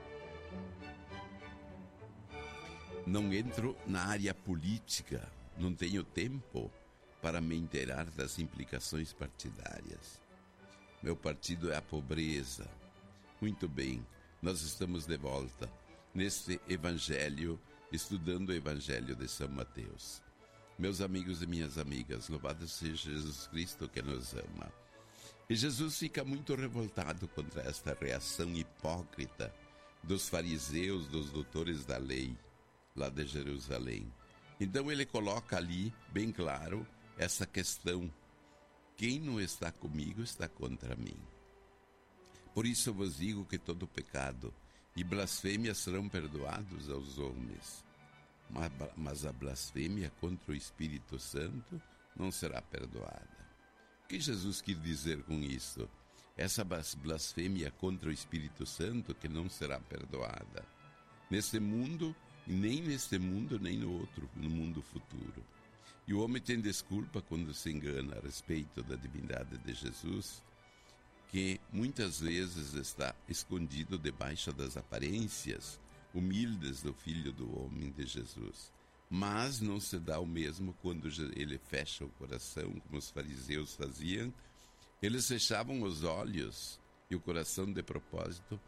Não entro na área política, não tenho tempo para me inteirar das implicações partidárias. Meu partido é a pobreza. Muito bem, nós estamos de volta neste Evangelho, estudando o Evangelho de São Mateus. Meus amigos e minhas amigas, louvado seja Jesus Cristo que nos ama. E Jesus fica muito revoltado contra esta reação hipócrita dos fariseus, dos doutores da lei, lá de Jerusalém. Então ele coloca ali, bem claro, essa questão: quem não está comigo está contra mim. Por isso eu vos digo que todo pecado e blasfêmia serão perdoados aos homens, mas a blasfêmia contra o Espírito Santo não será perdoada. O que Jesus quis dizer com isso? essa blasfêmia contra o Espírito Santo que não será perdoada. Neste mundo, nem neste mundo, nem no outro, no mundo futuro. E o homem tem desculpa quando se engana a respeito da divindade de Jesus, que muitas vezes está escondido debaixo das aparências humildes do Filho do Homem de Jesus. Mas não se dá o mesmo quando ele fecha o coração, como os fariseus faziam. Eles fechavam os olhos e o coração de propósito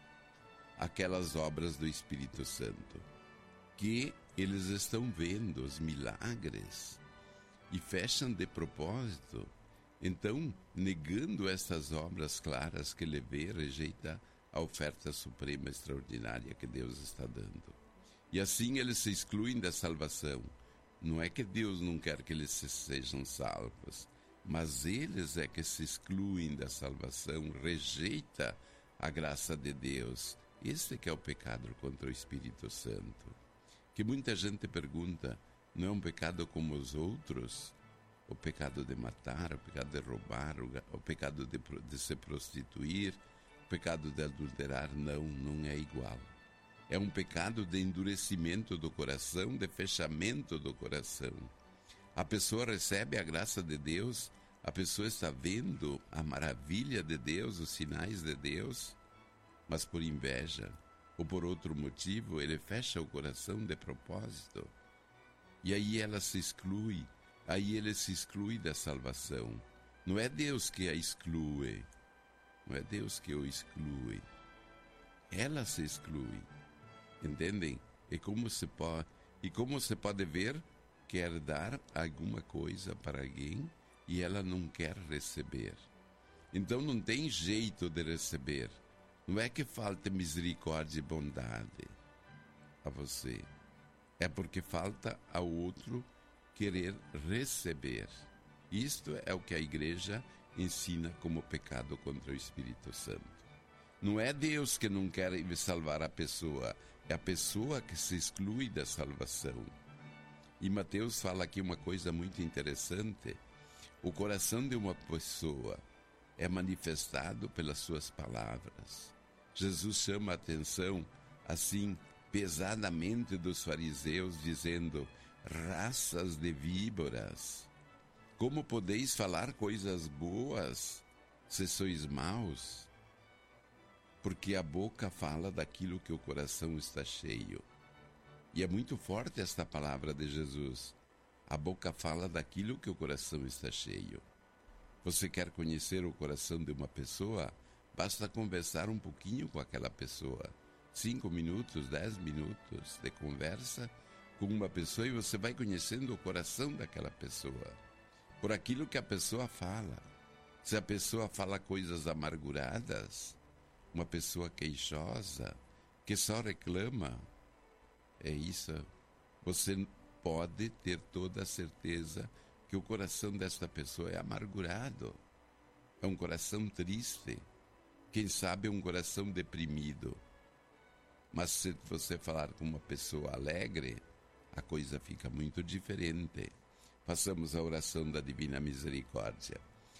aquelas obras do Espírito Santo, que eles estão vendo os milagres e fecham de propósito. Então, negando essas obras claras que ele vê, rejeita a oferta suprema extraordinária que Deus está dando. E assim eles se excluem da salvação. Não é que Deus não quer que eles sejam salvos, mas eles é que se excluem da salvação, rejeita a graça de Deus. Esse que é o pecado contra o Espírito Santo. Que muita gente pergunta, não é um pecado como os outros? O pecado de matar, o pecado de roubar, o, o pecado de, de se prostituir, o pecado de adulterar? Não, não é igual. É um pecado de endurecimento do coração, de fechamento do coração. A pessoa recebe a graça de Deus, a pessoa está vendo a maravilha de Deus, os sinais de Deus, mas por inveja ou por outro motivo, ele fecha o coração de propósito. E aí ela se exclui, aí ele se exclui da salvação. Não é Deus que a exclui, não é Deus que o exclui. Ela se exclui, entendem? E como se pode, e como se pode ver, quer dar alguma coisa para alguém e ela não quer receber. Então não tem jeito de receber. Não é que falta misericórdia e bondade a você. É porque falta ao outro querer receber. Isto é o que a igreja ensina como pecado contra o Espírito Santo. Não é Deus que não quer salvar a pessoa, é a pessoa que se exclui da salvação. E Mateus fala aqui uma coisa muito interessante. O coração de uma pessoa é manifestado pelas suas palavras. Jesus chama a atenção, assim, pesadamente dos fariseus, dizendo, raças de víboras, como podeis falar coisas boas se sois maus? Porque a boca fala daquilo que o coração está cheio. E é muito forte esta palavra de Jesus. A boca fala daquilo que o coração está cheio. Você quer conhecer o coração de uma pessoa? Basta conversar um pouquinho com aquela pessoa. Cinco minutos, dez minutos de conversa com uma pessoa e você vai conhecendo o coração daquela pessoa. Por aquilo que a pessoa fala. Se a pessoa fala coisas amarguradas, uma pessoa queixosa, que só reclama, é isso. Você pode ter toda a certeza que o coração desta pessoa é amargurado. É um coração triste. Quem sabe é um coração deprimido. Mas se você falar com uma pessoa alegre, a coisa fica muito diferente. Façamos a oração da Divina Misericórdia.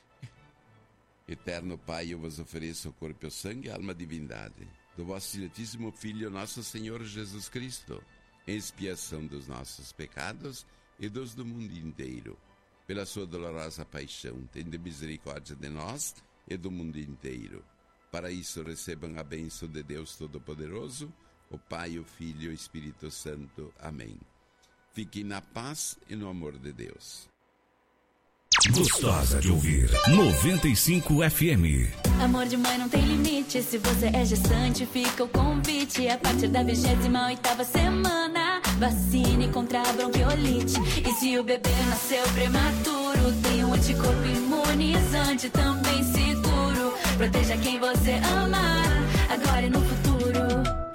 Eterno Pai, eu vos ofereço o corpo, o sangue e a alma divindade do vosso diletíssimo Filho, nosso Senhor Jesus Cristo, em expiação dos nossos pecados e dos do mundo inteiro. Pela sua dolorosa paixão, tende misericórdia de nós e do mundo inteiro. Para isso recebam a bênção de Deus Todo-Poderoso, o Pai, o Filho e o Espírito Santo. Amém. Fiquem na paz e no amor de Deus. Gostosa de ouvir. noventa e cinco F M. Amor de mãe não tem limite. Se você é gestante, fica o convite. A partir da vigésima oitava semana, vacine contra a bronquiolite. E se o bebê nasceu prematuro, tem um anticorpo imunizante também seguro. Proteja quem você ama, agora e no futuro.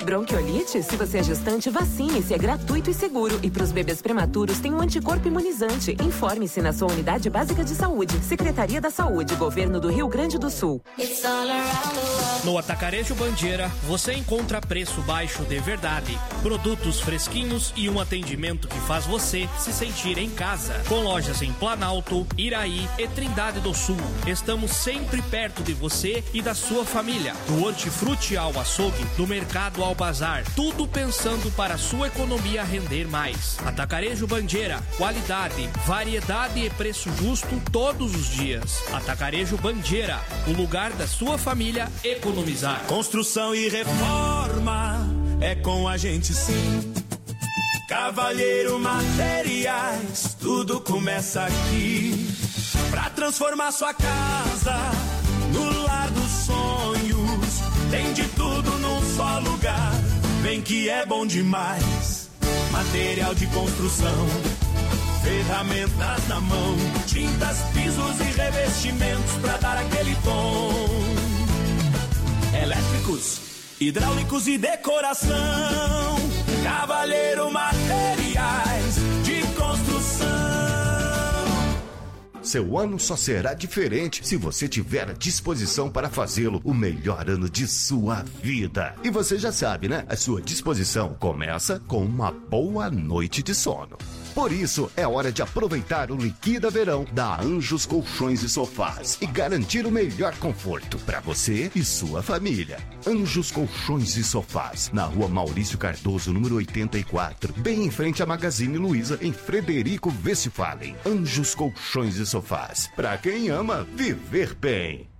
Bronquiolite? Se você é gestante, vacine-se, é gratuito e seguro. E para os bebês prematuros tem um anticorpo imunizante. Informe-se na sua unidade básica de saúde. Secretaria da Saúde, Governo do Rio Grande do Sul. No Atacarejo Bandeira, você encontra preço baixo de verdade, produtos fresquinhos e um atendimento que faz você se sentir em casa. Com lojas em Planalto, Iraí e Trindade do Sul. Estamos sempre perto de você e da sua família. Do hortifruti ao açougue, do mercado ao bazar, tudo pensando para a sua economia render mais. Atacarejo Bandeira, qualidade, variedade e preço justo todos os dias. Atacarejo Bandeira, o lugar da sua família economizar. Construção e reforma é com a gente sim. Cavalheiro Materiais, tudo começa aqui. Pra transformar sua casa no lar dos sonhos. Tem de tudo num só lugar. Vem que é bom demais. Material de construção, ferramentas na mão, tintas, pisos e revestimentos pra dar aquele tom. Elétricos, hidráulicos e decoração. Cavalheiro Materiais de Construção. Seu ano só será diferente se você tiver a disposição para fazê-lo o melhor ano de sua vida. E você já sabe, né? A sua disposição começa com uma boa noite de sono. Por isso, é hora de aproveitar o Liquida Verão da Anjos Colchões e Sofás e garantir o melhor conforto para você e sua família. Anjos Colchões e Sofás, na rua Maurício Cardoso, número oitenta e quatro, bem em frente à Magazine Luiza, em Frederico Westphalen. Anjos Colchões e Sofás, para quem ama viver bem.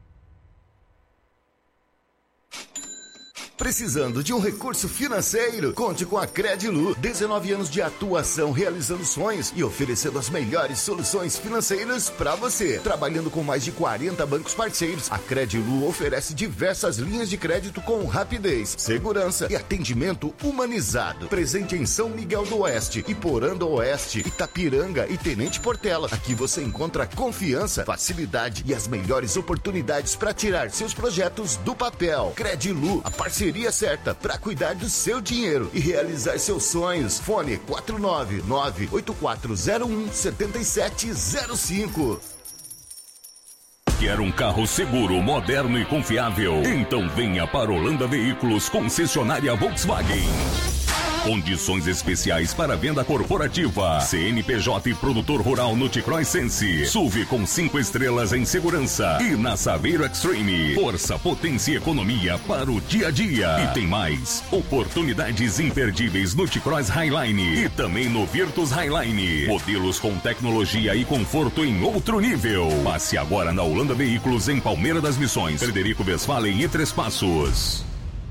Precisando de um recurso financeiro? Conte com a Credilu. dezenove anos de atuação, realizando sonhos e oferecendo as melhores soluções financeiras para você. Trabalhando com mais de quarenta bancos parceiros, a Credilu oferece diversas linhas de crédito com rapidez, segurança e atendimento humanizado. Presente em São Miguel do Oeste, Iporã do Oeste, Itapiranga e Tenente Portela. Aqui você encontra confiança, facilidade e as melhores oportunidades para tirar seus projetos do papel. Credilu, a parceria certa para cuidar do seu dinheiro e realizar seus sonhos. Fone quatro nove nove oito quatro zero um sete sete zero cinco. Quer um carro seguro, moderno e confiável? Então venha para Holanda Veículos, concessionária Volkswagen. Condições especiais para venda corporativa. C N P J e produtor rural no T-Cross Sense. S U V com cinco estrelas em segurança. E na Saveiro Extreme. Força, potência e economia para o dia a dia. E tem mais. Oportunidades imperdíveis no T-Cross Highline. E também no Virtus Highline. Modelos com tecnologia e conforto em outro nível. Passe agora na Holanda Veículos em Palmeira das Missões, Frederico Westphalen e Três Passos.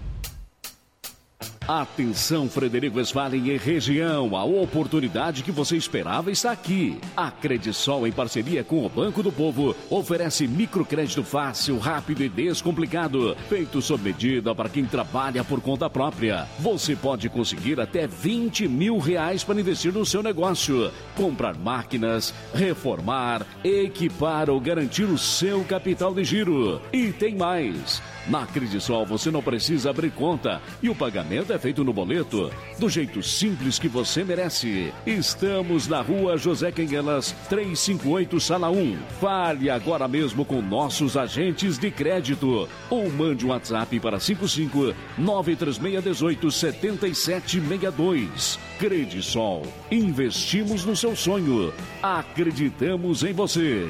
Atenção, Frederico Westphalen e região, a oportunidade que você esperava está aqui. A Credisol, em parceria com o Banco do Povo, oferece microcrédito fácil, rápido e descomplicado, feito sob medida para quem trabalha por conta própria. Você pode conseguir até vinte mil reais para investir no seu negócio, comprar máquinas, reformar, equipar ou garantir o seu capital de giro. E tem mais. Na Credisol você não precisa abrir conta e o pagamento é feito no boleto, do jeito simples que você merece. Estamos na rua José Quenguelas, trezentos e cinquenta e oito, sala um. Fale agora mesmo com nossos agentes de crédito ou mande um WhatsApp para cinco cinco nove três seis um oito sete sete seis dois. Credisol, investimos no seu sonho. Acreditamos em você.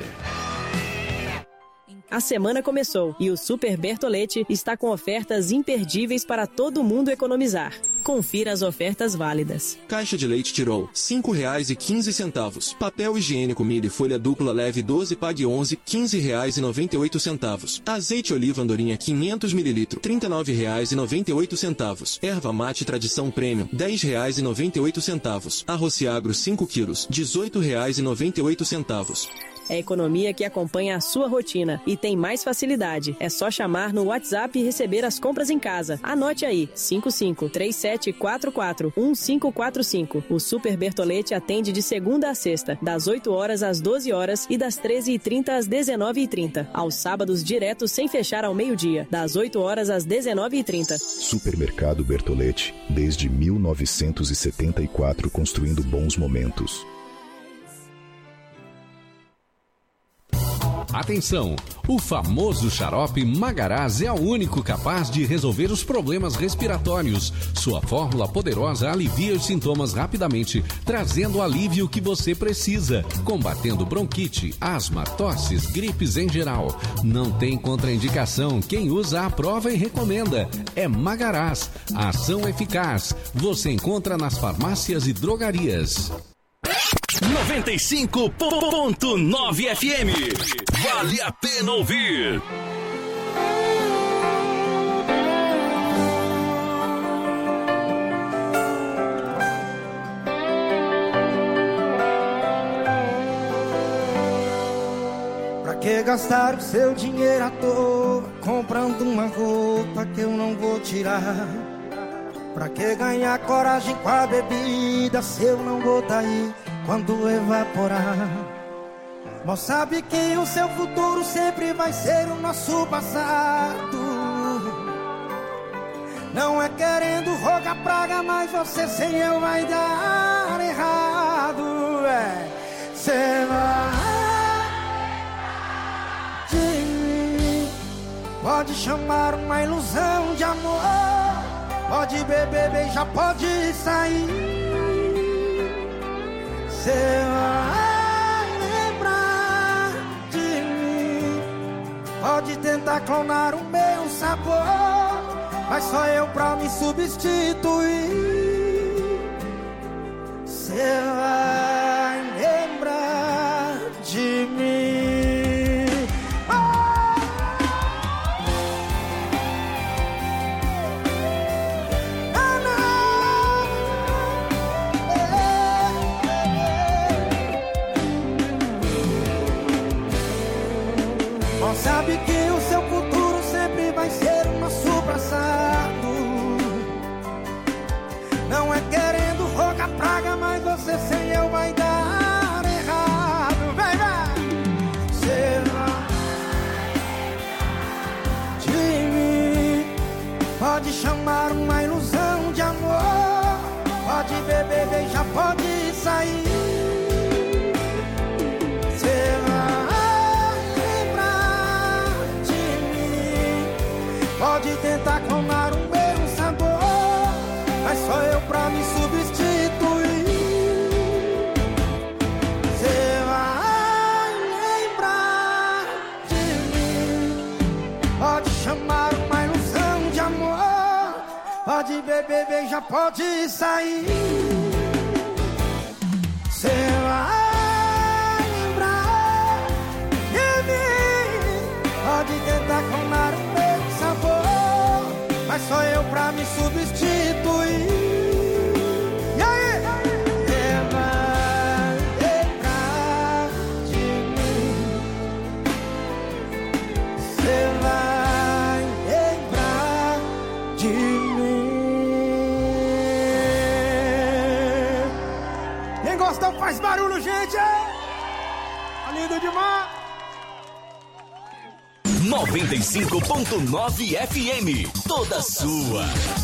A semana começou e o Super Bertolete está com ofertas imperdíveis para todo mundo economizar. Confira as ofertas válidas. Caixa de leite Tirol, cinco reais e quinze centavos. Papel higiênico Mille folha dupla leve doze, pague onze, quinze reais e noventa e oito centavos. Azeite oliva Andorinha quinhentos mililitros, trinta e nove reais e noventa e oito centavos. Erva mate Tradição Premium, dez reais e noventa e oito centavos. Arroz Agro cinco quilos, dezoito reais e noventa e oito centavos. É a economia que acompanha a sua rotina e tem mais facilidade. É só chamar no WhatsApp e receber as compras em casa. Anote aí, cinco cinco três sete sete quatro quatro, um cinco quatro cinco. O Super Bertolete atende de segunda a sexta, das oito horas às doze horas e das treze e trinta às dezenove e trinta. Aos sábados, direto sem fechar ao meio-dia, das oito horas às dezenove e trinta. Supermercado Bertolete, desde mil novecentos e setenta e quatro, construindo bons momentos. Atenção! O famoso xarope Magaraz é o único capaz de resolver os problemas respiratórios. Sua fórmula poderosa alivia os sintomas rapidamente, trazendo o alívio que você precisa, combatendo bronquite, asma, tosses, gripes em geral. Não tem contraindicação. Quem usa aprova e recomenda. É Magaraz. A ação eficaz. Você encontra nas farmácias e drogarias. noventa e cinco ponto nove F M. Vale a pena ouvir. Pra que gastar o seu dinheiro à toa comprando uma roupa que eu não vou tirar? Pra que ganhar coragem com a bebida se eu não vou daí quando evaporar? Mas sabe que o seu futuro sempre vai ser o nosso passado. Não é querendo rogar praga, mas você sem eu vai dar errado. É, cê vai de mim. Pode chamar uma ilusão de amor. Pode beber, beijar, pode sair. Cê vai lembrar de mim. Pode tentar clonar o meu sabor, mas só eu pra me substituir. Cê vai lembrar de mim. Sabe que o seu futuro sempre vai ser o nosso passado. Não é querendo rogar praga, mas você sem eu vai dar errado. Vem, vem! Cê vai de mim. Pode chamar uma ilusão de amor. Pode beber, beijar, pode sair. Cê vai pode tentar clonar o meu sabor, mas só eu pra me substituir. Cê vai lembrar de mim. Pode chamar uma ilusão de amor. Pode beber, beijar, pode sair. Cê vai lembrar de mim. Pode tentar clonar o meu sabor, mas só eu pra me substituir. E aí? Cê vai lembrar de mim. Cê vai lembrar de mim. Quem gostou faz barulho, gente! Tá lindo demais! noventa e cinco ponto nove F M, toda sua.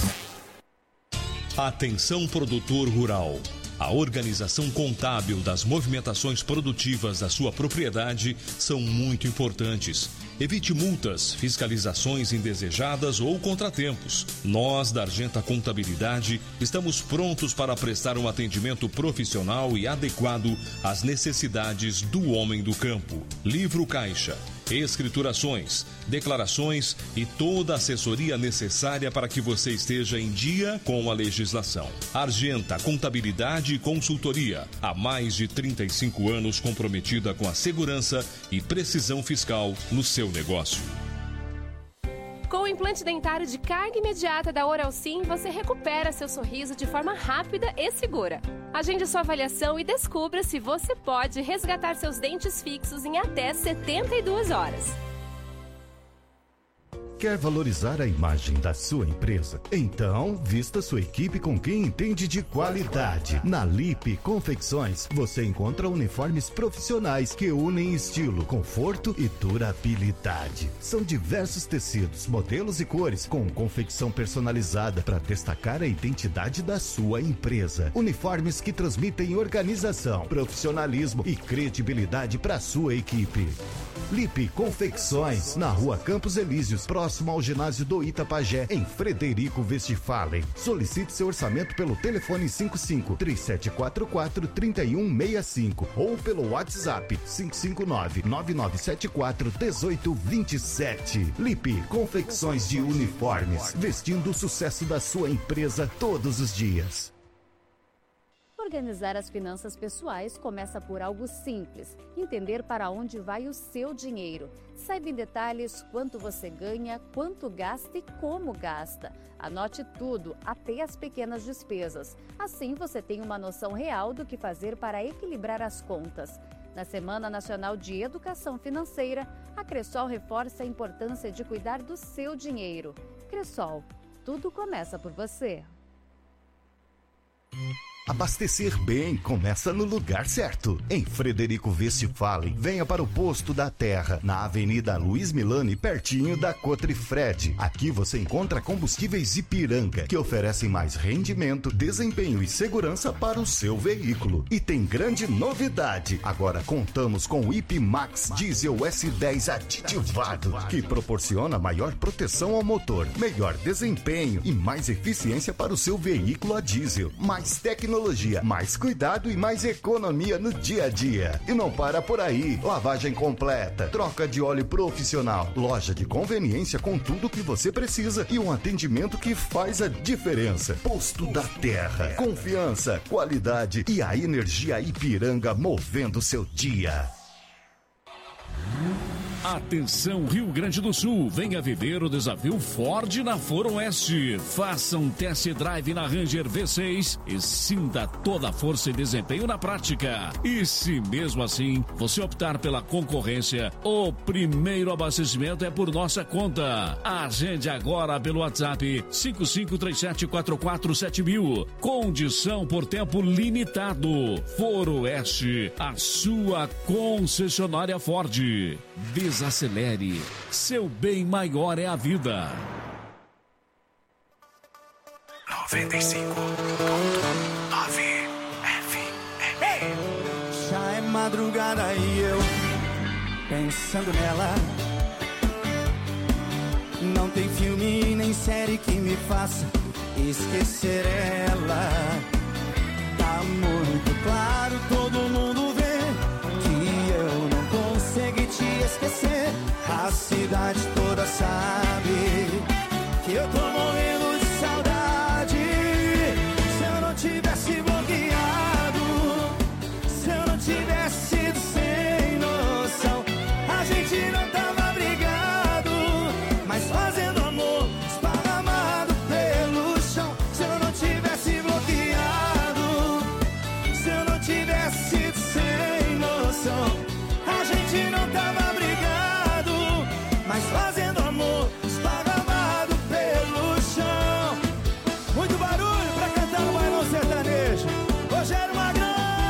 Atenção, produtor rural. A organização contábil das movimentações produtivas da sua propriedade são muito importantes. Evite multas, fiscalizações indesejadas ou contratempos. Nós, da Argenta Contabilidade, estamos prontos para prestar um atendimento profissional e adequado às necessidades do homem do campo. Livro caixa, escriturações, declarações e toda a assessoria necessária para que você esteja em dia com a legislação. Argenta Contabilidade e Consultoria, há mais de trinta e cinco anos comprometida com a segurança e precisão fiscal no seu negócio. Com o implante dentário de carga imediata da Oral Sim, você recupera seu sorriso de forma rápida e segura. Agende sua avaliação e descubra se você pode resgatar seus dentes fixos em até setenta e duas horas. quer valorizar a imagem da sua empresa? Então, vista sua equipe com quem entende de qualidade. Na Lipe Confecções, você encontra uniformes profissionais que unem estilo, conforto e durabilidade. São diversos tecidos, modelos e cores com confecção personalizada para destacar a identidade da sua empresa. Uniformes que transmitem organização, profissionalismo e credibilidade para sua equipe. Lipe Confecções, na Rua Campos Elíseos, próximo ao ginásio do Itapajé, em Frederico Westphalen. Solicite seu orçamento pelo telefone cinco cinco, três sete quatro quatro, três um seis cinco ou pelo WhatsApp cinco cinco nove, nove nove sete quatro, um oito dois sete. Lipe Confecções de Uniformes, vestindo o sucesso da sua empresa todos os dias. Organizar as finanças pessoais começa por algo simples: entender para onde vai o seu dinheiro. Saiba em detalhes quanto você ganha, quanto gasta e como gasta. Anote tudo, até as pequenas despesas. Assim você tem uma noção real do que fazer para equilibrar as contas. Na Semana Nacional de Educação Financeira, a Cressol reforça a importância de cuidar do seu dinheiro. Cressol, tudo começa por você. Abastecer bem começa no lugar certo. Em Frederico Westphalen, venha para o Posto da Terra, na Avenida Luiz Milani, pertinho da Cotrifred. Aqui você encontra combustíveis Ipiranga, que oferecem mais rendimento, desempenho e segurança para o seu veículo. E tem grande novidade: agora contamos com o I P Max Diesel S dez aditivado, que proporciona maior proteção ao motor, melhor desempenho e mais eficiência para o seu veículo a diesel. Mais tecnologia, mais cuidado e mais economia no dia a dia. E não para por aí. Lavagem completa, troca de óleo profissional, loja de conveniência com tudo que você precisa e um atendimento que faz a diferença. Posto da Terra. Confiança, qualidade e a energia Ipiranga movendo seu dia. Atenção Rio Grande do Sul, venha viver o desafio Ford na Foro Oeste. Faça um test drive na Ranger V seis e sinta toda a força e desempenho na prática. E se mesmo assim você optar pela concorrência, o primeiro abastecimento é por nossa conta. Agende agora pelo WhatsApp cinco cinco três sete quatro quatro sete mil. Condição por tempo limitado. Foro Oeste, a sua concessionária Ford. Desacelere. Seu bem maior é a vida. noventa e cinco ponto nove F M. Já é madrugada e eu pensando nela. Não tem filme nem série que me faça esquecer ela. Tá muito claro, todo mundo vê que eu não consegui te esquecer. A cidade toda sabe que eu tô morrendo de saudade. Se eu não tivesse bloqueado, se eu não tivesse sido sem noção, a gente não tava brigado, mas fazendo amor esparramado pelo chão. Se eu não tivesse bloqueado, se eu não tivesse sido sem noção, a gente não tava brigado, mas fazendo amor esparramado pelo chão. Muito barulho pra cantar no bailão sertanejo. Rogério Magrão,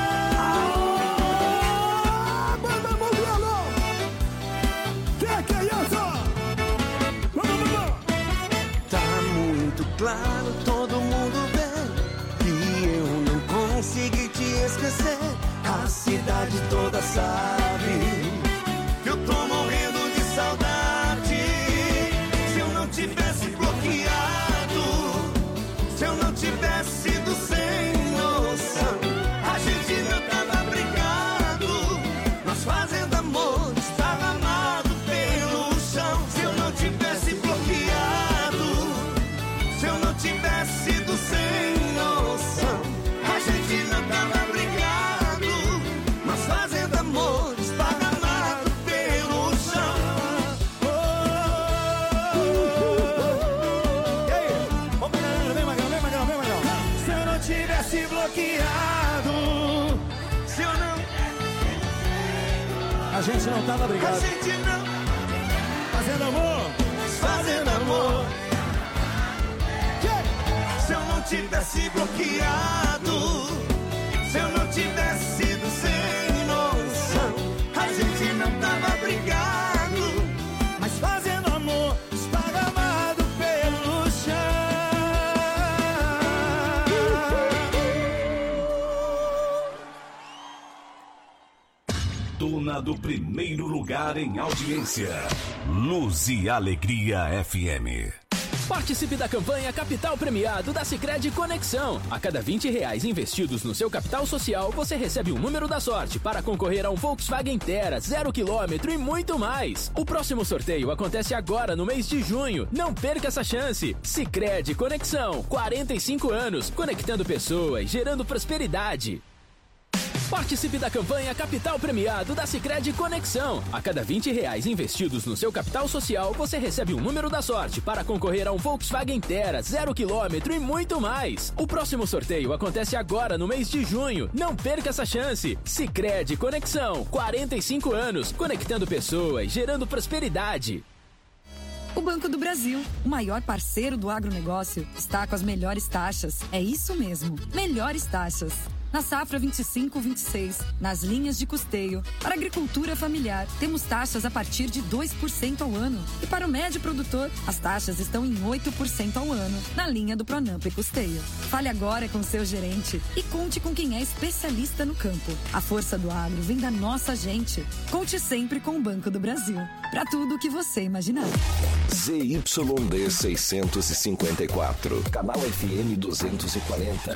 ah, banda no violão. Que que é isso? Vamos, vamos. Tá muito claro, todo mundo vê que eu não consegui te esquecer. A cidade toda sabe que eu tô morrendo de saudade. Se eu não tivesse bloqueado, se eu não tivesse sido sem noção, a gente não tava brigado, nós fazendo amor esparramado pelo chão. Se eu não tivesse bloqueado, se eu não tivesse sido sem noção, a gente não tava brigado, nós fazendo amor esparramado pelo chão. Oh, oh, oh. E aí? Vamos, galera, vem Magrão, vem Magrão, vem Magrão. Se eu não tivesse bloqueado, se eu não... A gente não tava brigado. A gente não... Fazendo amor, fazendo amor. Se eu não tivesse bloqueado, se eu não tivesse sido sem noção, a gente não tava brigado, mas fazendo amor, esparramado pelo chão. Dona do primeiro lugar em audiência, Luz e Alegria F M. Participe da campanha Capital Premiado da Sicredi Conexão. A cada vinte reais investidos no seu capital social, você recebe um número da sorte para concorrer a um Volkswagen Terra, zero quilômetro e muito mais. O próximo sorteio acontece agora no mês de junho. Não perca essa chance. Sicredi Conexão, quarenta e cinco anos, conectando pessoas, gerando prosperidade. Participe da campanha Capital Premiado da Sicredi Conexão. A cada vinte reais investidos no seu capital social, você recebe um número da sorte para concorrer a um Volkswagen Terra, zero quilômetro e muito mais. O próximo sorteio acontece agora no mês de junho. Não perca essa chance. Sicredi Conexão, quarenta e cinco anos, conectando pessoas, gerando prosperidade. O Banco do Brasil, o maior parceiro do agronegócio, está com as melhores taxas. É isso mesmo, melhores taxas. Na safra vinte e cinco vinte e seis, nas linhas de custeio, para a agricultura familiar, temos taxas a partir de dois por cento ao ano. E para o médio produtor, as taxas estão em oito por cento ao ano, na linha do Pronamp e Custeio. Fale agora com seu gerente e conte com quem é especialista no campo. A força do agro vem da nossa gente. Conte sempre com o Banco do Brasil. Para tudo o que você imaginar. Z Y D seiscentos e cinquenta e quatro, canal F M duzentos e quarenta.